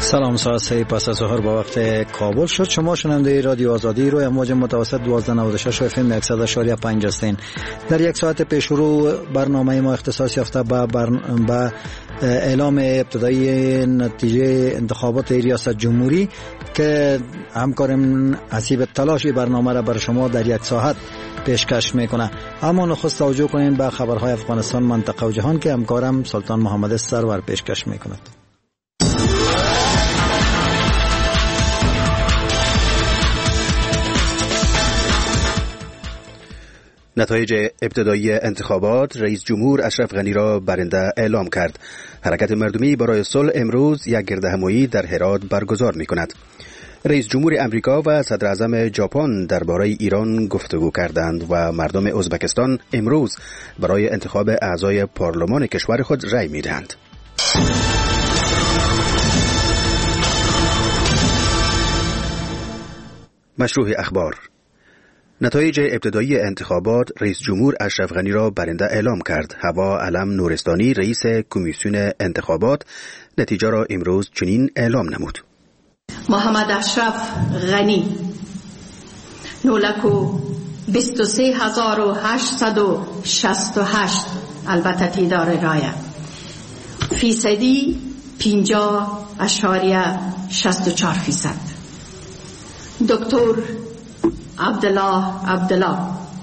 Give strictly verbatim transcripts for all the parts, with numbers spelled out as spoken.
سلام، ساعت سه پس از ظهر با وقت کابل شد. شما شنونده رادیو آزادی روی امواج متوسط دوازده نود و شش اف ام صد و شش و پنج هستین. در یک ساعت پیش رو برنامه ما اختصاص یافته به به اعلام ابتدایی نتیجه انتخابات ریاست جمهوری که همکارم حسیب تلاش برنامه را بر شما در یک ساعت پیشکش میکنه. اما نخست توجه کنین به خبرهای افغانستان، منطقه و جهان که همکارم سلطان محمد سرور پیشکش میکند. نتایج ابتدایی انتخابات، رئیس جمهور اشرف غنی را برنده اعلام کرد. حرکت مردمی برای صلح امروز یک گردهمایی در هرات برگزار می کند. رئیس جمهور امریکا و صدر اعظم ژاپن درباره ایران گفتگو کردند و مردم ازبکستان امروز برای انتخاب اعضای پارلمان کشور خود رأی می دهند. مشروع اخبار. نتایج ابتدایی انتخابات، رئیس جمهور اشرف غنی را برنده اعلام کرد. هوا علم نورستانی، رئیس کمیسیون انتخابات، نتیجه را امروز چنین اعلام نمود: محمد اشرف غنی نولکو بیست و سه هزار و هشتصد و شصت و هشت، البته تعداد رای فیصدی پنجاه اشاریه شصت و چهار فیصد. دکتر عبدالله عبدالله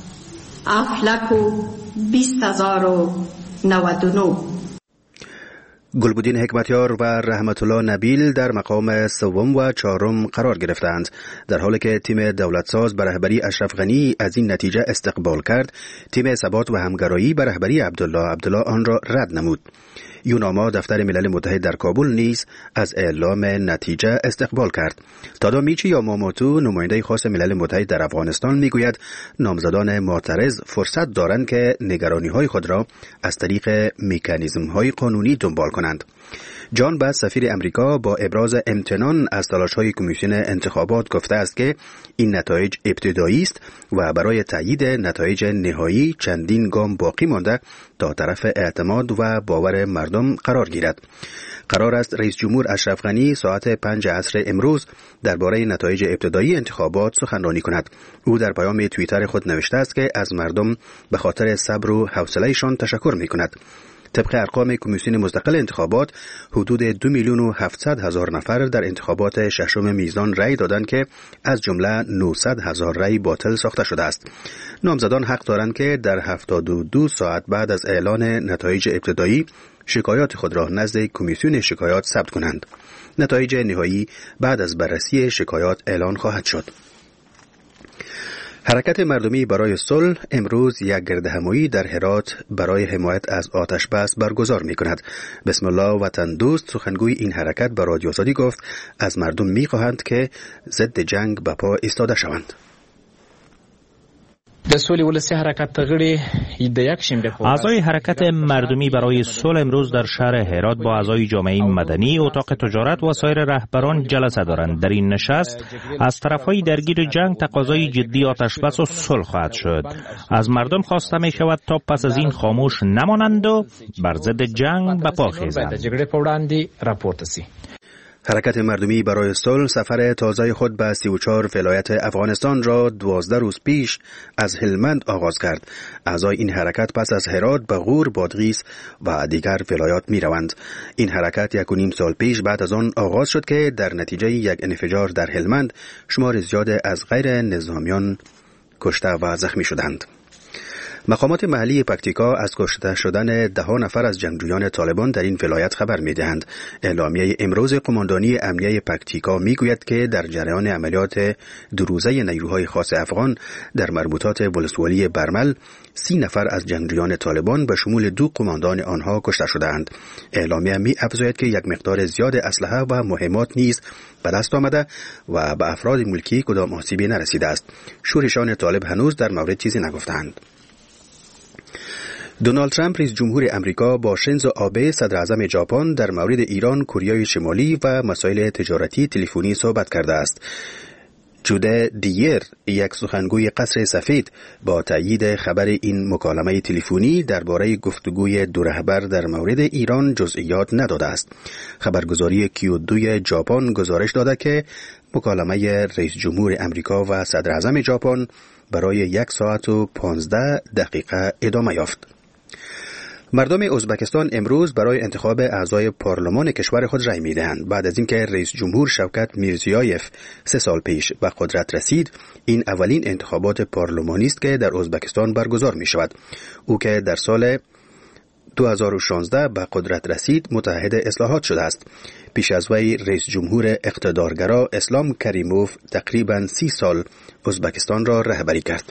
افلکو بیست هزار و نود و نه. گلبدین حکمتیار و رحمت الله نبیل در مقام سوم و چهارم قرار گرفتند. در حالی که تیم دولتساز به رهبری اشرف غنی از این نتیجه استقبال کرد، تیم ثبات و همگرایی به رهبری عبدالله عبدالله آن را رد نمود. یوناما دفتر ملل متحد در کابل نیز از اعلام نتیجه استقبال کرد. تادامیچی یا ماموتو، نماینده خاص ملل متحد در افغانستان، میگوید نامزدان معترض فرصت دارند که نگرانی‌های خود را از طریق مکانیزم‌های قانونی دنبال کنند. جان باز، سفیر امریکا، با ابراز امتنان از تلاش‌های کمیسیون انتخابات گفته است که این نتایج ابتدایی است و برای تایید نتایج نهایی چندین گام باقی مانده تا طرف اعتماد و باور مردم قرار گیرد. قرار است رئیس جمهور اشرف غنی ساعت پنج عصر امروز درباره نتایج ابتدایی انتخابات سخنرانی کند. او در پیام توییتر خود نوشته است که از مردم به خاطر صبر و حوصله‌شان تشکر می‌کند. طبق ارقام کمیسیون مستقل انتخابات، حدود دو میلیون و هفتصد هزار نفر در انتخابات ششم میزان رأی دادند که از جمله نهصد هزار رأی باطل ساخته شده است. نامزدان حق دارند که در هفتاد و دو ساعت بعد از اعلان نتایج ابتدایی شکایات خود را نزد کمیسیون شکایات ثبت کنند. نتایج نهایی بعد از بررسی شکایات اعلان خواهد شد. حرکت مردمی برای صلح امروز یک گردهمایی در هرات برای حمایت از آتش بس برگزار می کند. بسم الله وطن دوست، سخنگوی این حرکت به رادیو آزادی گفت از مردم می خواهند که ضد جنگ به پا ایستاده شوند. اعضای حرکت مردمی برای صلح امروز در شهر هرات با اعضای جامعه مدنی، اتاق تجارت و سایر رهبران جلسه دارند. در این نشست از طرفهای درگیر جنگ تقاضای جدی آتشبس و صلح خواهد شد. از مردم خواسته می شود تا پس از این خاموش نمانند و بر ضد جنگ به پا خیزند. حرکت مردمی برای صلح سفر تازه خود به سی و چهار ولایت افغانستان را دوازده روز پیش از هلمند آغاز کرد. اعضای این حرکت پس از هرات به غور، بادغیس و دیگر ولایات می روند. این حرکت یک و نیم سال پیش بعد از آن آغاز شد که در نتیجه یک انفجار در هلمند شمار زیاد از غیر نظامیان کشته و زخمی شدند. مقامات محلی پکتیکا از کشته شدن ده نفر از جنگجویان طالبان در این ولایت خبر می‌دهند. اعلامیه امروز قماندانی امنیه پکتیکا میگوید که در جریان عملیات دو روزه نیروهای خاص افغان در مربوطات ولسوالی برمل سی نفر از جنگجویان طالبان به شمول دو قماندان آنها کشته شدند. اعلامیه می‌افزاید که یک مقدار زیاد اسلحه و مهمات نیز به دست آمده و به افراد ملکی کدام آسیبی نرسیده است. شورشان طالب هنوز در مورد چیزی نگفتند. دونالد ترامپ رئیس جمهور امریکا با شینزو آبه صدر اعظم ژاپن در مورد ایران، کره شمالی و مسائل تجارتی تلفنی صحبت کرده است. جوده دییر، یک سخنگوی قصر سفید، با تایید خبر این مکالمه تلفنی درباره گفتگوی دو رهبر در مورد ایران جزئیات نداده است. خبرگزاری کیو دو ژاپن گزارش داده که مکالمه رئیس جمهور امریکا و صدر اعظم ژاپن برای یک ساعت و پانزده دقیقه ادامه یافت. مردم ازبکستان امروز برای انتخاب اعضای پارلمان کشور خود رای می‌دهند. بعد از اینکه رئیس جمهور شوکت میرزیایف سه سال پیش به قدرت رسید، این اولین انتخابات پارلمانی است که در ازبکستان برگزار می‌شود. او که در سال دو هزار و شانزده به قدرت رسید، متحد اصلاحات شده است. پیش از وی رئیس جمهور اقتدارگرا اسلام کریموف تقریباً سی سال ازبکستان را رهبری کرد.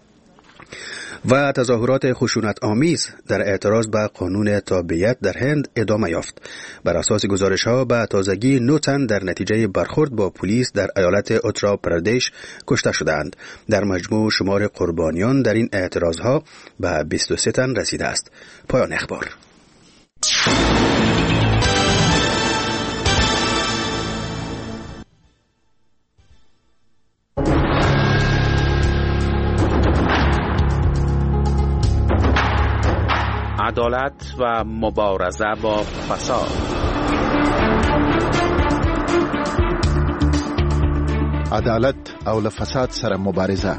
و تظاهرات خشونت آمیز در اعتراض به قانون تابعیت در هند ادامه یافت. بر اساس گزارش‌ها به تازگی نه تن در نتیجه برخورد با پلیس در ایالت اترا پردیش کشته شدند. در مجموع شمار قربانیان در این اعتراضها به بیست و سه تن رسیده است. پایان اخبار. عدالت و مبارزه با فساد. عدالت او له فساد سره مبارزه.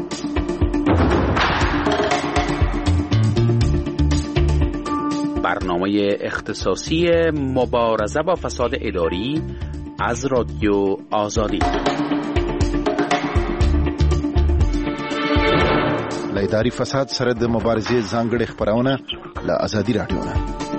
برنامه اختصاصی مبارزه با فساد اداری از رادیو آزادی. له اداري فساد سره د مبارزې ځانګړي خبرونه له آزادي رادیو نه.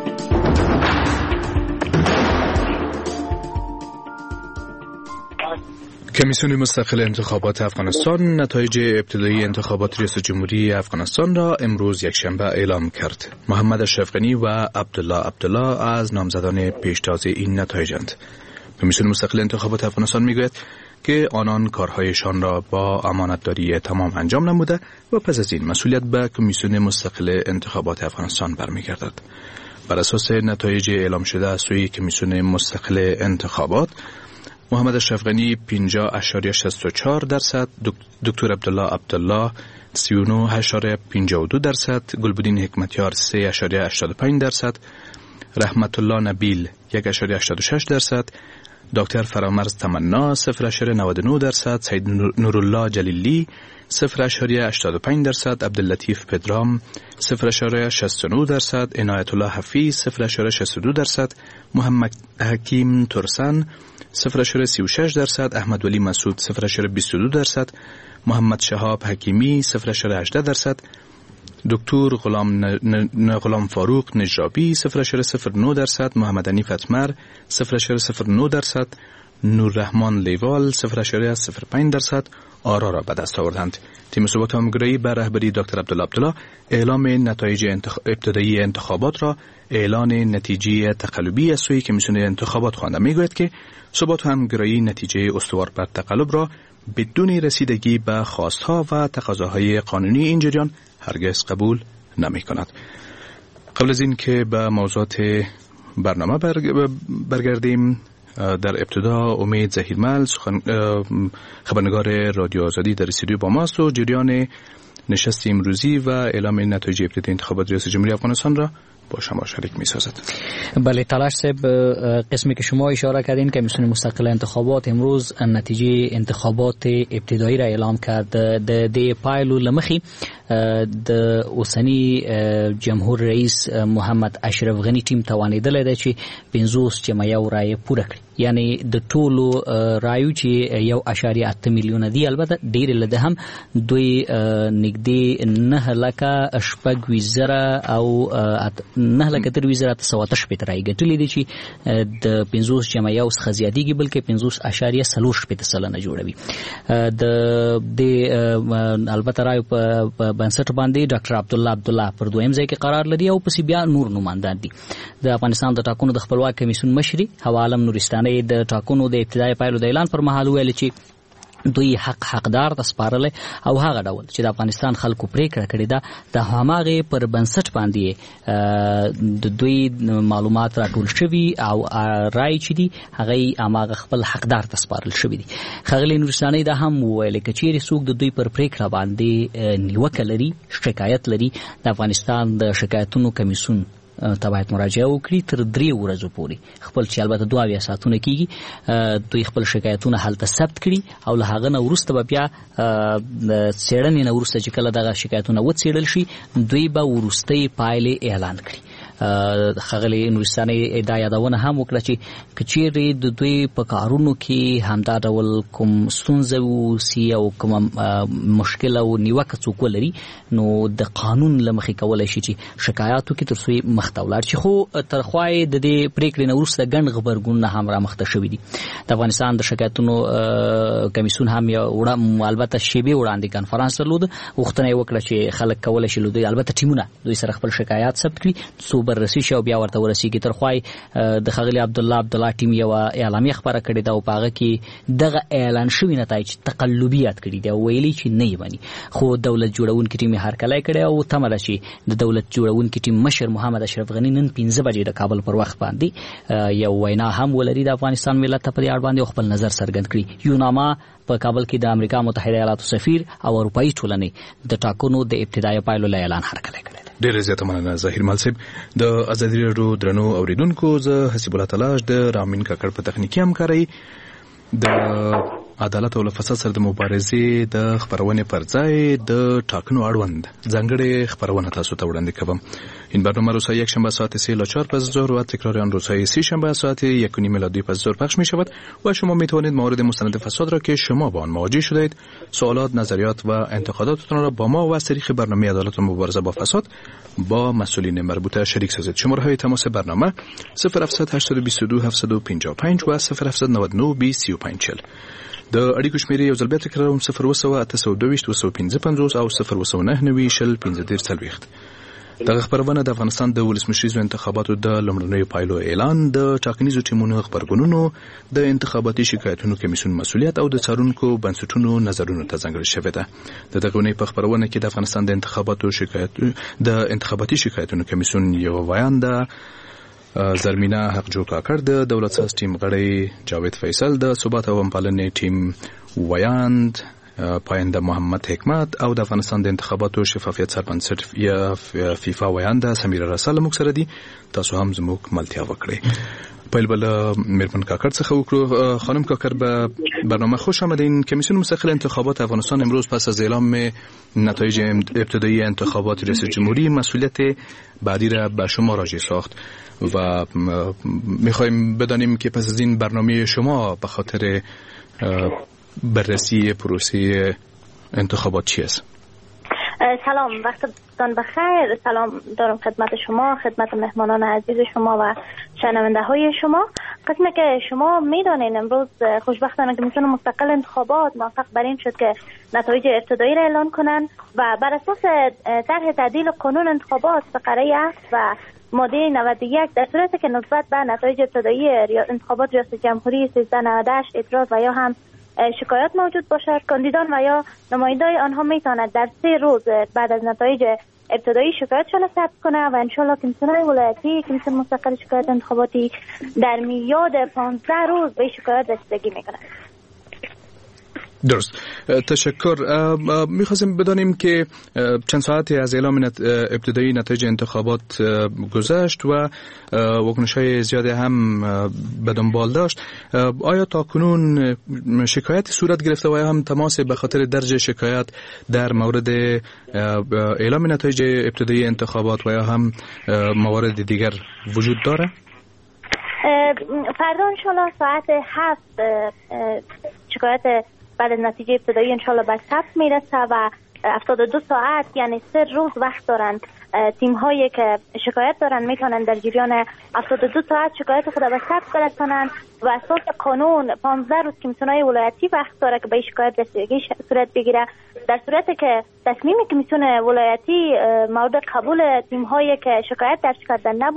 کمیسیون مستقل انتخابات افغانستان نتایج ابتدایی انتخابات ریاست جمهوری افغانستان را امروز یکشنبه اعلام کرد. محمد اشرف غنی و عبدالله عبدالله از نامزدان پیشتاز این نتایجند. کمیسیون مستقل انتخابات افغانستان میگوید که آنان کارهایشان را با امانتداری تمام انجام نموده و پس از این مسئولیت به کمیسیون مستقل انتخابات افغانستان برمیگردد. بر اساس نتایج اعلام شده از سوی کمیسیون مستقل انتخابات، محمد اشرف غنی پنجاه اشاریه شصت و چهار درصد، دکتر عبدالله عبدالله سی و نه اشاریه پنجاه و دو درصد، گلبدین حکمتیار سه اشاریه هشتاد و پنج درصد، رحمت الله نبیل یک اشاریه هشتاد و شش درصد، دکتر فرامرز تمنا صفر اشاریه نود و نه درصد، سید نورالله جلیلی صفر اشاریه هشتاد و پنج درصد، عبداللطیف پدرام صفر اشاریه شصت و نه درصد، عنایت الله حفیظ صفر اشاریه شصت و دو درصد، محمد حکیم ترسن صفر اشاریه سی و شش درصد، احمد ولی مسعود صفر اشاریه بیست و دو درصد، محمد شهاب حکیمی صفر اشاریه هجده درصد، دکتر غلام ن... غلام فاروق نجابی صفر اشاریه صفر نه درصد، محمد حنیف اتمر صفر اشاریه صفر نه درصد، نوررحمان لیوال صفر اشاریه صفر پنج درصد آرا را به دست آوردند. تیم ثبات آموزگاری بر رهبری دکتر عبدالله عبدالله اعلام نتایج انتخ... ابتدایی انتخابات را اعلان نتیجه تقلبی از سوی کمیسیون انتخابات خوانده. میگوید که ثبات آموزگاری نتیجه استوار بر تقلب را بدون رسیدگی به خواستها و تقاضاهای قانونی این جریان هرگز قبول نمی کند. قبل از این که به موضوعات برنامه برگردیم، در ابتدا امید زهیرمل خبرنگار رادیو آزادی در استودیو با ماست و جریان نشست امروزی و اعلام نتایج ابتدایی انتخابات ریاست جمهوری افغانستان را با شما شریک می سازد. بله تلاش صاحب، قسمی که شما اشاره کردین که کمیسیون مستقل انتخابات امروز نتیجه انتخابات ابتدایی را اعلام کرد. د د پایلو لمخي د اوسنی جمهور رئیس محمد اشرف غنی ټیم توانیدل دی چې پنځوس جمع یو رای پوره کړي، یعنی د ټولو رایو چې یو اشاریه اته میلیونه دی، البته ډیر لده هم دوی نږدې نه لکه شپږ وزره او نه لکه تر وزره ته واتش په ترای ګټلې دي چې د پنځوس جمع یو څخه زیاتېږي، بلکې پنځوس اشاریه څلور شپږ سلنه جوړوي. د د البته رایو په بنسټ باندې ډاکټر عبدالله عبدالله پر دویم ځای کې قرار لري او پسې بیا نور نوماندان دي. د افغانستان د ټاکنو د خپلواک کمیسیون مشري حوا عالم نورستاني د ټاکنو د ابتدایي پایلو د اعلان پر مهال ویل چې دوی حق حقدار د سپارل او هغه ډول چې د افغانستان خلکو پریکړه کړې ده د هماغه پر بنسټ باندې د دوی معلومات راټول شوي او رای چې دي هغه هماغه خپل حقدار ته سپارل شوي دي. ښاغلي نورستاني دا هم وویل که چیرې څوک د دوی پر پریکړه باندې نیوکه لري شکایت لري د افغانستان د شکایتونو کمیسیون ته باید مراجعه وکړي تر درې ورځو پورې خپل چې البته دوه اویا ساعتونه کېږي دوی خپل شکایتونه هلته ثبت کړي او له هغه نه وروسته به بیا د څېړنې نه وروسته چې کله دغه شکایتونه وڅېړل شي دوی به وروستۍ پایلې اعلان کړي. ښاغلي نورستاني دا یادونه هم وکړه چې که چیرې د دوی په کارونو کې همدا ډول کوم ستونزه وسي او کوم مشکل او نیوکه څوک ولري نو د قانون له مخې کولی شي چې شکایات وکړي تر څو یې مخته ولاړ شي. خو تر خوا یې د دې پریکړې نه وروسته ګڼ غبرګونونه هم رامخته شوي دي. د افغانستان د شکایتونو کمیسیون هم یو البته شیبې وړاندې کنفرانس درلود غوښتنه یې وکړه چې خلک کولی شي له دوی البته ټیمونه دوی سره خپل شکایات ثبت کړي څو بررسي شي او بیا ورته ورسیږي. تر خوا د ښاغلي عبدالله عبدالله ټیم یو اعلامیه خپره کړې ده او په هغه کې دغه اعلان شوي نتایج تقلبیات کړي دي او ویلي چې نه یې مني. خو دولت جوړونکي ټیم یې هرکلی کړی او تمه ده چې د دولت جوړونکي ټیم مشر محمد اشرف غني نن پنځه بجې د کابل پر وخت باندې یو وینا هم ولري د افغانستان ملت ته په دې اړه باندې خپل نظر څرګند کړي. یوناما په کابل کې د امریکا متحده ایالاتو سفیر او اروپایي ټولنې د ټاکنو د ابتدایي پایلو له اعلان هرکلی کړی دی. ډېره زیاته مننه ظاهر مال صاحب. د ازادي راډیو درنو اوریدونکو زه حسیب الله تلاش د رامین کاکړ په تخنیکي همکارۍ د عدالت او له فساد سره د مبارزې د خپرونې پر ځای د ټاکنو اړوند ځانګړې خپرونه تاسو ته وړاندې کوم. این برنامه روز یک شنبه ساعت سه الی چهار پس ظهر و تکرار آن روزهای سه شنبه ساعت یک و نیم الی دو پس ظهر پخش می شود و شما می توانید موارد مستند فساد را که شما با آن مواجه شدید سوالات، نظریات و انتقاداتتان را با ما و از طریق برنامه عدالت و مبارزه با فساد با مسئولین مربوطه شریک سازید. شماره های تماس برنامه صفر هفتصد هشتصد و بیست و دو هفتصد و پنجاه و پنج و صفر هفتصد نود و نه بیست سی و پنج چهل. د اړیکو شمیرې یو ځل بیا تکراروم صفر اوه اته سوه دوه ویشت اوه سوه پنځه پنځوس او صفر اوه نهه نوي شل پنځه دېرش څلوېښت. دغه خپرونه د افغانستان د ولسمشریزو انتخاباتو د لومړنیو پایلو اعلان، د ټاکنیزو ټیمونو خبرګونونو، د انتخاباتي شکایتونو کمیسیون مسؤلیت او د څارونکو بنسټونو نظرونو ته ځانګړې شوې ده. د دغه اونۍ په خپرونه کې د افغانستان د انتخاباتو شکایت د انتخاباتي شکایتونو کمیسیون یو ویان ده زرمینه حقجو کاکړ، د دولت ساز ټیم غړی جاوید فیصل، د ثبات او امپالنې ټیم ویاند پاینده محمد حکمت او د افغانستان د انتخاباتو شفافیت سربنسټ یا فیفا ویانده سمیره رسال موږ سره دي. تاسو هم زموږ ملتیا وکړئ. پیل بل میرمن کاکړ څخه وکړو. خانم کاکړ به برنامه خوش آمدین. کمیسیون مستقل انتخابات افغانستان امروز پس از اعلام نتایج ابتدایی انتخابات ریاست جمهوری مسئولیت بعدی را به شما راجع ساخت و میخوایم بدانیم که پس از این برنامه شما به خاطر بررسی پروسه انتخابات چی است؟ سلام، وقتتان بخیر. سلام دارم خدمت شما، خدمت مهمانان عزیز شما و شنونده های شما. قسمی که شما میدانین امروز خوشبختانه کمیسیون مستقل انتخابات موفق بر این شد که نتایج ابتدایی را اعلان کنند و بر اساس طرح تعدیل قانون انتخابات فقره هفت و ماده نود و یک در صورتی که نسبت به نتایج ابتدایی انتخابات ریاست جمهوری سیزده نود و هشت اعتراض و یا هم شکایت موجود باشد، کاندیدان و یا نمایندای آنها میتواند در سه روز بعد از نتایج ابتدایی شکایتشان را ثبت کنه و انشالله کمیسیون ولایتی کمیسیون مستقل شکایت انتخاباتی در میاد پانزده روز به شکایت رسیدگی میکنه. درست، تشکر. میخواستیم بدانیم که چند ساعتی از اعلام ابتدایی نتایج انتخابات گذشت و واکنش‌های زیادی هم به دنبال داشت. آیا تا کنون شکایت صورت گرفته و آیا هم تماس به خاطر درج شکایت در مورد اعلام نتایج ابتدایی انتخابات و یا هم موارد دیگر وجود داره؟ فردا انشالله ساعت هفت شکایت بعد از نتیجه ابتدایی انشالله به ثبت میرسه و هفتاد و دو ساعت یعنی سه روز وقت دارن تیم هایی که شکایت دارن میتونن در جریان هفتاد و دو ساعت شکایت خود به ثبت برسونن و اساس قانون پانزده روز کمیسیون های ولایتی وقت داره که به شکایت رسیدگی صورت بگیره. در صورتی که تصمیم کمیسیون ولایتی مورد قبول تیم هایی که شکایت درج کردن نبود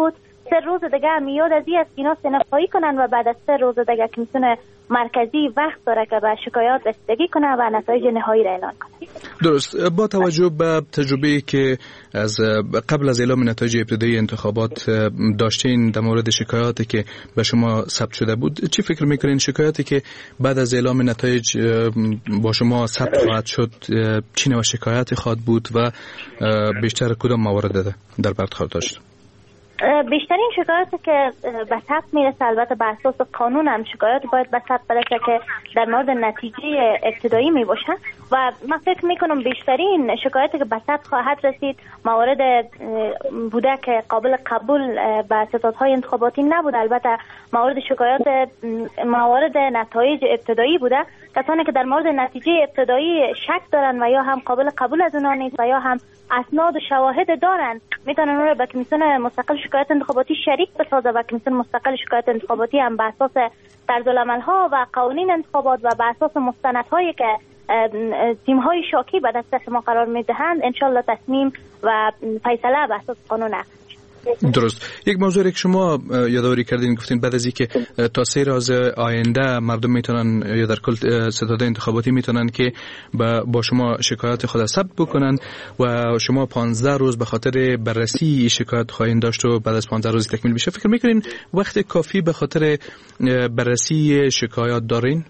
سه روز دیگه هم میاد از این است اینا سنفایی کنن و بعد از سه روز دیگه کمیسیون مرکزی وقت داره که به شکایات رسیدگی کنه و نتایج نهایی را اعلان کنه. درست. با توجه به تجربه‌ای که از قبل از اعلام نتایج ابتدایی انتخابات داشتین در مورد شکایاتی که به شما ثبت شده بود، چی فکر میکنین شکایاتی که بعد از اعلام نتایج با شما ثبت خواهد شد چی نوع شکایاتی خواهد بود و بیشتر کدام موارد در بر خواهد داشت؟ بیشترین شکایاتی که به ثبت میرسه البته بر اساس قانون هم شکایات باید به ثبت برسه که در مورد نتیجه ابتدایی می باشه و من فکر میکنم بیشترین شکایاتی که به ثبت خواهد رسید موارد بوده که قابل قبول به ستادهای انتخاباتی نبود. البته موارد شکایات موارد نتایج ابتدایی بوده، کسانی که در مورد نتیجه ابتدایی شک دارن و یا هم قابل قبول از اونها نیست و یا هم اسناد و شواهد دارن میتونن اون رو به کمیسیون مستقل شکایت انتخاباتی شریک بسازه و کمیسیون مستقل شکایت انتخاباتی هم بر اساس طرزالعمل‌ها و قوانین انتخابات و بر اساس مستندهایی که تیم‌های شاکی به دست ما قرار میدهند انشالله تصمیم و فیصله بر اساس قانون است. درست. یک موضوعی که شما یادآوری کردین گفتین بعد از اینکه تا سه روز آینده مردم میتونن یا در کل ستاد انتخاباتی میتونن که با شما شکایات خود ثبت بکنن و شما پانزده روز به خاطر بررسی شکایت خواهید داشت و بعد از پانزده روز تکمیل بشه. فکر میکنین وقت کافی به خاطر بررسی شکایات دارین؟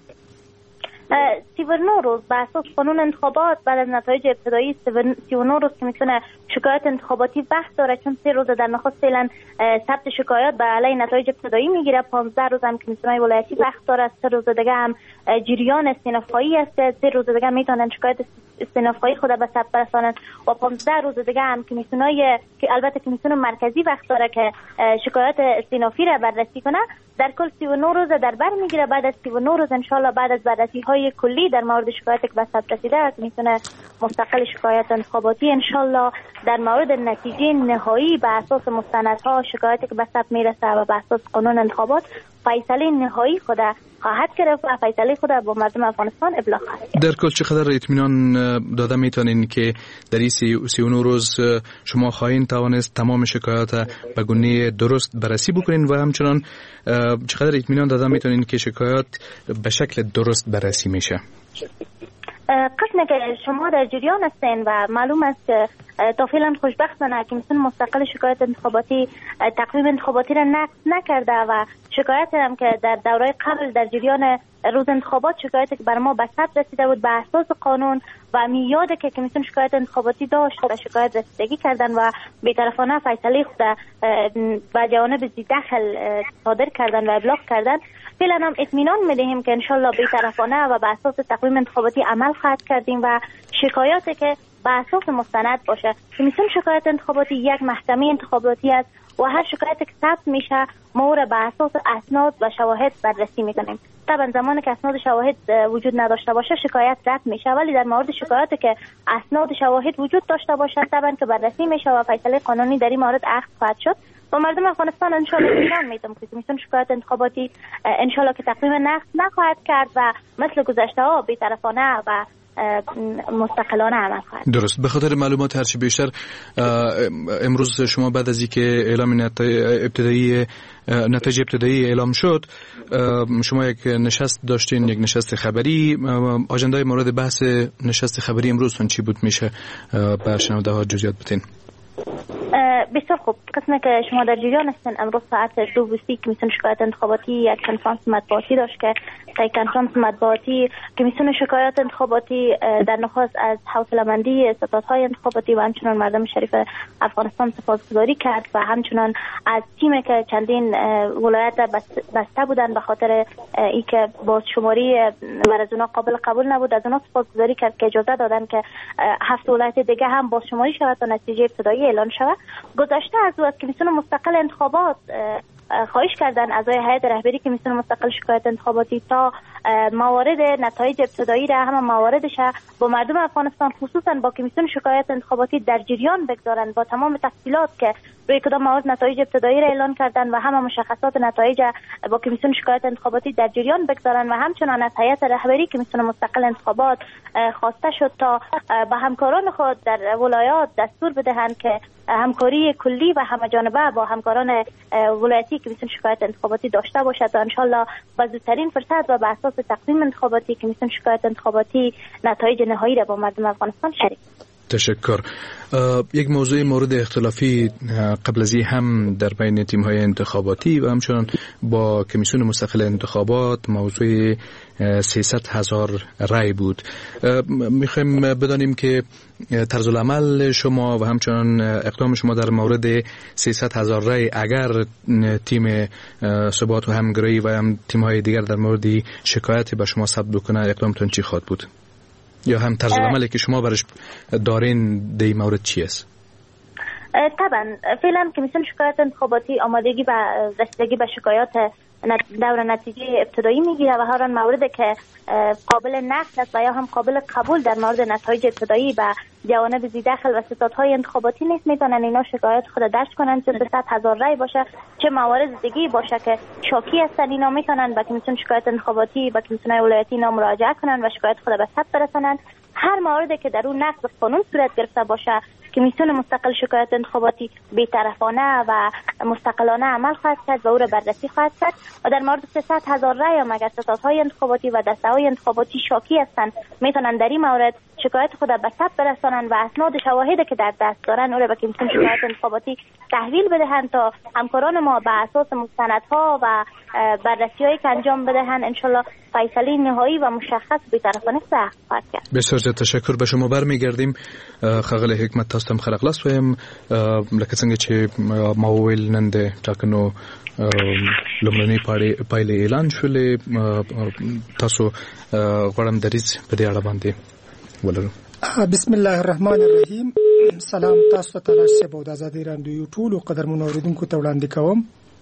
سی و نه روز به اساس قانون انتخابات بعد از نتایج ابتدایی سی و نه روز که میتونه شکایت انتخاباتی وقت داره، چون سه روز در نخست فعلا ثبت شکایات به علیه نتایج ابتدایی میگیره، پانزده روز هم کمیسیون‌های ولایتی وقت داره، سه روز دیگه هم جریان استیناف‌خواهی است، سه روز دیگه میتونن شکایت استیناف‌خواهی خود به ثبت برسانن و پانزده روز دیگه هم کمیسیون‌های که البته کمیسیون مرکزی وقت داره که شکایات استینافی را بررسی کنه. در کل سی و نه روز در بر میگیره. بعد از سی و نه روز انشالله بعد از بررسی های کلی در مورد شکایت که به ثبت رسیده کمیسیون مستقل شکایت انتخاباتی انشالله در مورد نتیجه نهایی به اساس مستندها شکایاتی که به ثبت میرسه و به اساس قانون انتخابات فیصله نهایی خود خواهد گرفت و فیصله خود با مردم افغانستان ابلاغ خواهد کرد. در کل چقدر اطمینان داده میتونین که در این سی و نه روز شما خواهید توانست تمام شکایات به گونه درست بررسی بکنین و همچنان چقدر اطمینان داده میتونین که شکایات به شکل درست بررسی میشه؟ قسمه که شما در جریان هستین و معلوم است که تا فعلا خوشبختانه کمیسیون مستقل شکایت انتخاباتی تقویم انتخاباتی را نقض نکرده و شکایت هم که در دوره قبل در جریان روز انتخابات شکایتی که بر ما به ثبت رسیده بود به اساس قانون و میاده که کمیسیون شکایت انتخاباتی داشت و شکایت رسیدگی کردن و بی‌طرفانه فیصله خود به جانب ذی دخل صادر کردن و ابلاغ کردن. فعلا هم اطمینان میدهیم که انشالله بی‌طرفانه و به اساس تقویم انتخاباتی عمل خواهد کردیم و شکایاتی که به اساس مستند باشه. کمیسیون شکایت انتخاباتی یک محکمه انتخاباتی است و هر شکایتی که ثبت میشه ما را به اساس اسناد و شواهد بررسی میکنیم. طبعا زمانی که اسناد و شواهد وجود نداشته باشه شکایت رد میشه، ولی در مورد شکایاتی که اسناد و شواهد وجود داشته باشه طبعا که بررسی میشه و فیصله قانونی در این مورد اخذ خواهد شد و مردم افغانستان انشالله اطمینان میدم که کمیسیون شکایت انتخاباتی انشالله که تقویم نقض نخواهد کرد و مثل گذشته ها بی‌طرفانه و مستقلانه عمل خواهد. درست. به خاطر معلومات هرچی بیشتر امروز شما بعد از اینکه اعلام ابتدایی نتایج ابتدایی اعلام شد شما یک نشست داشتین، یک نشست خبری. آژندای مورد بحث نشست خبری امروزتون چی بود؟ میشه به شنونده ها جزئیات بدین؟ بسیار خوب. قسمه که شما در جریان هستین امروز ساعت دو و سی کمیسیون شکایت انتخاباتی یک کنفرانس مطبوعاتی داشت که در کنفرانس مطبوعاتی کمیسیون شکایت انتخاباتی در نخست از حوصله‌مندی ستادهای انتخاباتی و همچنان مردم شریف افغانستان سپاسگزاری کرد و همچنان از تیمی که چندین ولایت بسته بودن به خاطر اینکه بازشماری بر از اونا قابل قبول نبود از اونا سپاسگزاری کرد که اجازه دادن که هفت ولایت دیگه هم بازشماری شود تا نتیجه ابتدایی اعلان شود. گذشته از او از کمیسیون مستقل انتخابات خواهش کردن اعضای هیئت رهبری کمیسیون مستقل شکایت انتخاباتی تا موارد نتایج ابتدایی را همه مواردش با مردم افغانستان خصوصا با کمیسیون شکایت انتخاباتی در جریان بگذارن با تمام تفصیلات که روی کدام موارد نتایج ابتدایی را اعلان کردن و همه مشخصات نتایج با کمیسیون شکایت انتخاباتی در جریان بگذارن و همچنان از هیئت رهبری کمیسیون مستقل انتخابات خواسته شد تا با همکاران خود در ولایات دستور بدهند که همکاری کلی و همه‌جانبه با همکاران ولایتی که میتونه شکایت انتخاباتی داشته باشه تا انشالله با زودترین فرصت و بر اساس تقویم انتخاباتی که میتونه شکایت انتخاباتی نتایج نهایی را با مردم افغانستان شریک. تشکر. یک موضوع مورد اختلافی قبل از این هم در بین تیم‌های انتخاباتی و همچنان با کمیسیون مستقل انتخابات موضوع سیصد هزار رای بود. میخوایم بدانیم که طرز العمل شما و همچنان اقدام شما در مورد سیصد هزار رای اگر تیم ثبات و همگرایی و هم تیم‌های دیگر در مورد شکایتی به شما ثبت بکنه اقدامتون چی خواهد بود؟ یا هم طرز عملی که شما برش دارین در این مورد چی است؟ طبعا فعلا کمیسیون شکایت انتخاباتی آمادگی و رسیدگی به شکایات دور نتیجه ابتدایی میگیره و هر موردی که قابل نقد است و یا هم قابل قبول در مورد نتایج ابتدایی و جوانب ذی‌دخل و ستادهای انتخاباتی نیست میتونن اینا شکایت خود درج کنن، چه به صد هزار رای باشه چه موارد دیگه باشه که شاکی هستن اینا میتونن به کمیسیون شکایت انتخاباتی و کمیسیون ولایتی اینا مراجعه کنن و شکایت خود به ثبت برسونن. هر موردی که در اون نقض قانون صورت گرفته باشه کمیسیون مستقل شکایت انتخاباتی بی‌طرفانه و مستقلانه عمل خواهد کرد و او را بررسی خواهد کرد و در مورد سیصد هزار رای هم اگر ستادهای انتخاباتی و دسته‌های انتخاباتی شاکی هستند میتونن در این مورد شکایت خود به ثبت برسانن و اسناد شواهدی که در دست دارن او را به کمیسیون شکایت انتخاباتی تحویل بدهند تا همکاران ما به اساس مستندها و بررسی‌هایی که انجام بدهند انشالله فیصله نهایی و مشخص بی‌طرفانه صحت خواهد کرد. بسیار زیاد تشکر. به شما برمیگردیم خغل حکمت تاسو هم خلقلاس ویم لکه څنګه چې ما وویل نن د ټاکنو لومړنۍ پایلې اعلان شولې تاسو غواړم دریځ په دې اړه باندې ولرو. بسم الله الرحمن الرحیم. سلام تاسو ته تاسو په د ازادي رادیو ټولو قدرمنو اوریدونکو ته وړاندې کوم.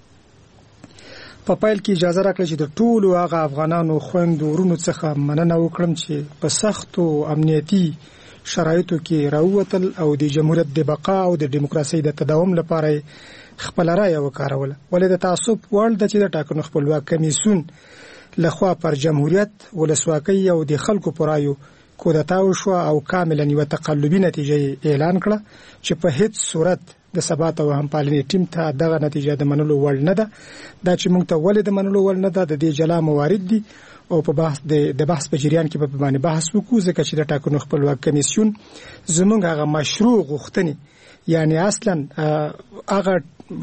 په پایل کې اجازه راکړئ چې د ټولو هغه افغانانو خويندو ورونو څخه مننه وکړم چې په سختو امنیتي شرایطو کې راووتل او د جمهوریت د بقا او د دیموکراسي د تداوم لپاره خپل رائے وکاروله. ولې د تعصب وړ د چې د ټاکنو خپلواک کمیسیون لخوا پر جمهوریت ولسواکۍ او د خلکو پرایو کودتا وشو او کاملا یو تقلبي نتیجه اعلان کړه چې په هیڅ صورت د ثبات او همپالنې ټیم ته دغه نتیجه د منلو وړ نه ده. دا چې موږ ته ولې د منلو وړ نه ده د دې جلا موارد دي او په بحث د بحث په جریان کې په باندې بحث وکړو ځکه چې د ټاکنو خپلواک کمیسیون زموږ هغه مشروع غوښتنې یعنی اصلا هغه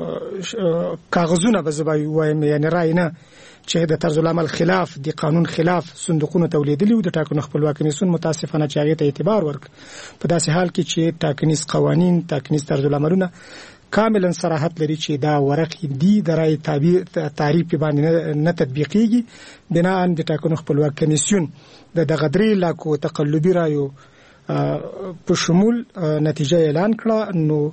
کاغذونه به زبای وایم یعنی رای نه چې د طرز العمل خلاف د قانون خلاف صندوقونه تولیدلی او د ټاکنو خپلواک کمیسیون متاسفانه چې هغه ته اعتبار ورک په داسې حال کې چې ټاکنیز قوانین ټاکنیز طرز العملونه کاملا صراحت لري چې دا ورق دی د رای تعبیر تعریف باندې نه تطبیقيږي بنا ان د ټاکنو خپلواک کمیسیون د دغه درې لاکو تقلبي رایو په شمول نتیجه اعلان کړه. نو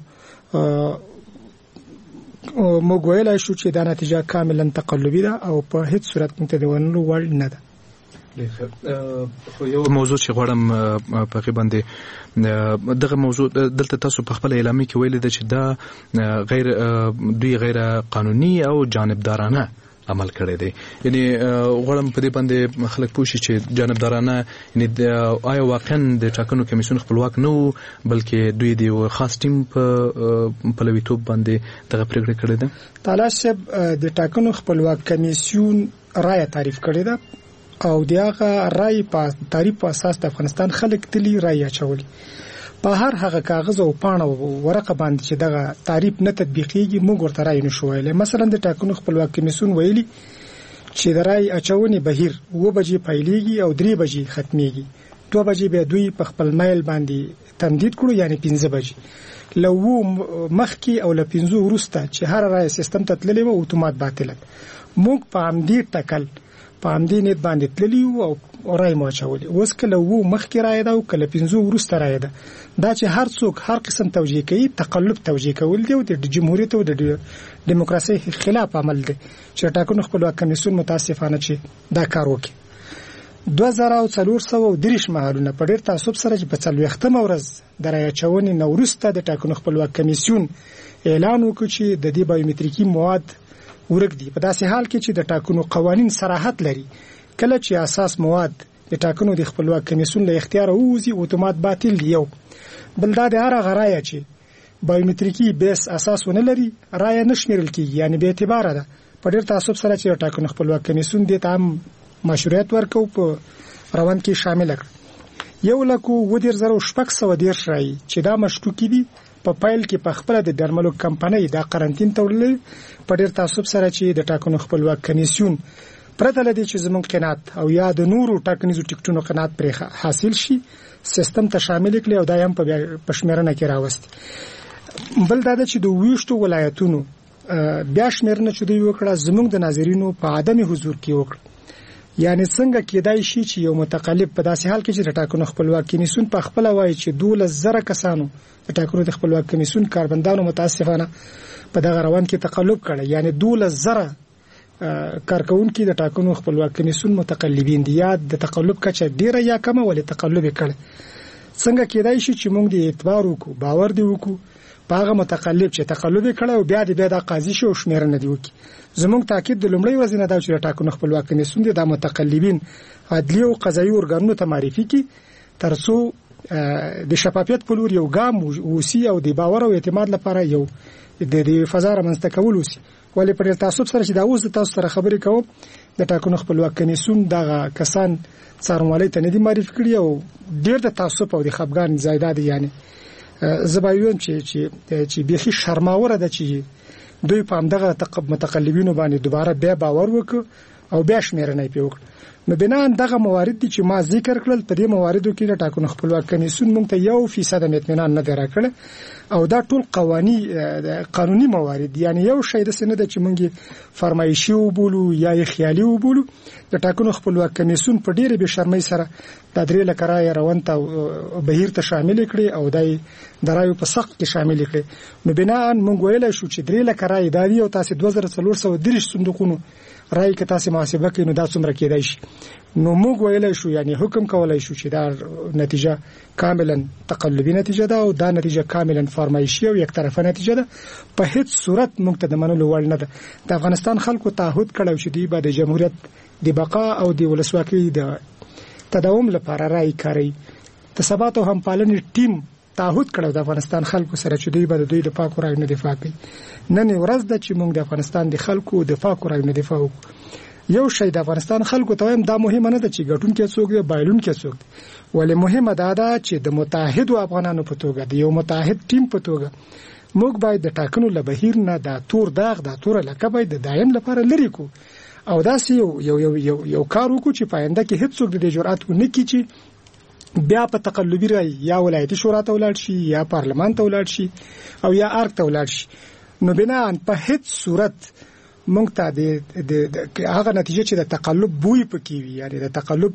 موږ ویلای شو چې دا نتیجه کاملا تقلبي ده او په هیڅ صورت متداولنو وړ نه ده. خو یو موضوع چې غواړم په کې باندې دغه موضوع دلته تاسو په خپل اعلامیه کې ویل د چې دا غیر دوی غیر قانوني او جانبدارانه عمل کړی دی. یعنی غواړم په دې باندې خلک پوښي چې جانبدارانه یعنی آیا واقعا د ټاکنو کمیسیون خپلواک نه وو بلکې دوی د یو خاص ټیم په پلویتوب باندې دغه پریکړه کړې ده؟ تعالی صاحب د ټاکنو خپلواک کمیسیون رائے تعریف کړې ده او دغه رائے په تعریف په اساس د افغانستان خلک تلی رائے اچولي په هر هغه کاغذ او پاڼه او ورقه باندې چې دغه تعریف نه تطبیقيږي موږ ورته رائے نشو ویلای. مثلا د ټاکنو خپلواک کمیسیون ویلي چې د رائے اچونې بهیر و بجې پیلېږي او درې بجې ختميږي، دوه بجې به دوی په خپل میل باندې تمدید کړو یعنی پنځه بجې لو مخکي او ل پنځه ورسته چې هر رائے سیستم ته تللی و اتومات باطل. موږ په امدی ټکل په امدی نیت باندې تللی او رائے مو چولې اوس کله وو مخکې رائے دا او کله پنځه ورسته رائے ده. دا چې هر څوک هر قسم توجیه کوي تقلب توجیه کول دی او د جمهوریت او د دیموکراسي خلاف عمل دی چې ټاکنو خپلواک کمیسیون متاسفانه چې دا کار وکړي. دوه زره او څلور سوه درې مهالونه په ډېر تعصب سره چې په څلوېښتمه ورځ د رائے چونې نه وروسته د ټاکنو خپلواک کمیسیون اعلان وکړ چې د دې بایومتریکي مواد ورک دي. په داسې حال کې چې د ټاکنو قوانین صراحت لري کله چې اساس مواد د ټاکنو د خپلواک کمیسیون له اختیار ووزي اتومات باطل دی. یو بل دا د هر غرايه چې بایومټریکي بیس اساس ونه لري رایه نشمیرل کیږي، یعنی به اعتبار ده. په ډېر تعصب سره چې ټاکنو خپلواک کمیسیون دې ته هم مشروعیت ورکو په روان کې شامل کړ. یو لکو و دیر زره شپږ سوه دېرش رایې چې دا مشکوکي دي په پایل کې په خپل د درملو کمپنۍ دا قرنټین تولې په ډېر تعصب سره چې د ټاکنو خپلواک کمیسیون پرته لدی چې زموږ قناعت او یا د نورو ټاکنیزو ټیکټونو قناعت پرې حاصل شي سیستم ته شامل کړي او دا هم په پښمرنه کې راوستي. بل دا چې د ویشتو ولایتونو بیا شمېرنه چې دوی وکړه زموږ د ناظرینو په عدم حضور کې وکړه. یعنی څنګه کېدای شي چې یو متقلب په داسې حال کې چې د ټاکنو خپلواک کمیسیون په خپل وایي چې دولس زره کسانو د ټاکنو د خپلواک کمیسیون کاربندانو متاسفانه په دغه روان کې تقلب کړي، یعنی دولس زره کارکونکو د ټاکنو خپلواک کمیسیون متقلبین دي، یا د تقلب کچه ډیره یا کمه ولې تقلب کړي. څنګه کېدای شي چې موږ د اعتبار وکړو باور دی وکړو په هغه متقلب چې تقلب کړي او بیا د بیا د قاضي شو شمیرنه دی وکړي. زموږ تاکید د لومړی وزینه دا چې ټاکنو خپلواک کمیسیون د متقلبین عدلی او قضایي ارګانونو ته معرفي کړي ترڅو د شفافیت په لور یو ګام وسی او د باور او اعتماد لپاره یو د فضا رامنځته کول وسی. ولې پر تعصب سره چې دا اوس د تاسو سره خبرې کوم د ټاکنو خپلواک کمیسیون دغه کسان څارنوالۍ ته نه دي معرفي کړي او ډېر د تعصب او د خپګان زیاده دي. یعنی زبایون چې چې چې بيخي شرماوره ده چې دوی په همدغه متقلبینو باندې دوباره بیا باور وکړ او بیا شمیرنه یې وکړه. نو بنا دغه موارد دي چې ما ذکر کړل په دې مواردو کې د ټاکنو خپلواک کمیسیون موږ ته یو فیصد اطمینان نه درکړ او دا ټول قواني قانوني موارد، یعنی یو شی د سند چې موږ فرمایشي وبولو یا خیالي وبولو. د ټاکنو خپلواک کمیسیون په ډیره به شرمۍ سره د درې لکه رای روان ته بهیر ته شامل کړي او دای درایو په سخت کې شامل کړي. نو بنا موږ ویل شو چې درې لکه رای دادی او تاسو دوه زره څلور سوه دېرش صندوقونو رای کې تاسو محاسبه کړئ نو دا څومره کېدای شي. نو موږ ویل شو یعنی حکم کولای شو چې دا نتیجه کاملا تقلبي نتیجه ده او دا نتیجه کاملا فرمایشي او یک طرفه نتیجه ده. په هیڅ صورت موږ ته د منلو وړ نه ده. د افغانستان خلکو تعهد کړو چې دوی به د جمهوریت د بقا او د ولسواکۍ د تداوم لپاره رای کوي. د ثبات او همپالنې ټیم تعهد کړو د افغانستان خلکو سره چې دوی به د دوی د پاکو رایونو دفاع کوي. نن ورځ د چې موږ د افغانستان د خلکو د پاکو رایونو دفاع وکړو. یو شی د افغانستان خلکو ته هم دا مهمه نه ده چې ګټون کې څوک دی بایلون کې څوک دی، ولې مهمه ده دا چې د متحدو افغانانو په توګه د یو متحد ټیم په توګه موږ باید د ټاکنو له بهیر نه د تور داغ د تور لکه باید د دایم لپاره لري کو او داسې یو یو یو یو کار وکړو چې پاینده کې هیڅ څوک د جرأت ونه کړي چې بیا په تقلبي رای یا ولایتي شورا ته ولاړ شي یا پارلمان ته ولاړ شي او یا ارګ ته ولاړ شي. نو بنا په هیڅ صورت موږ ته د هغه نتیجه چې د تقلب بوی پکې وي، یعنی د تقلب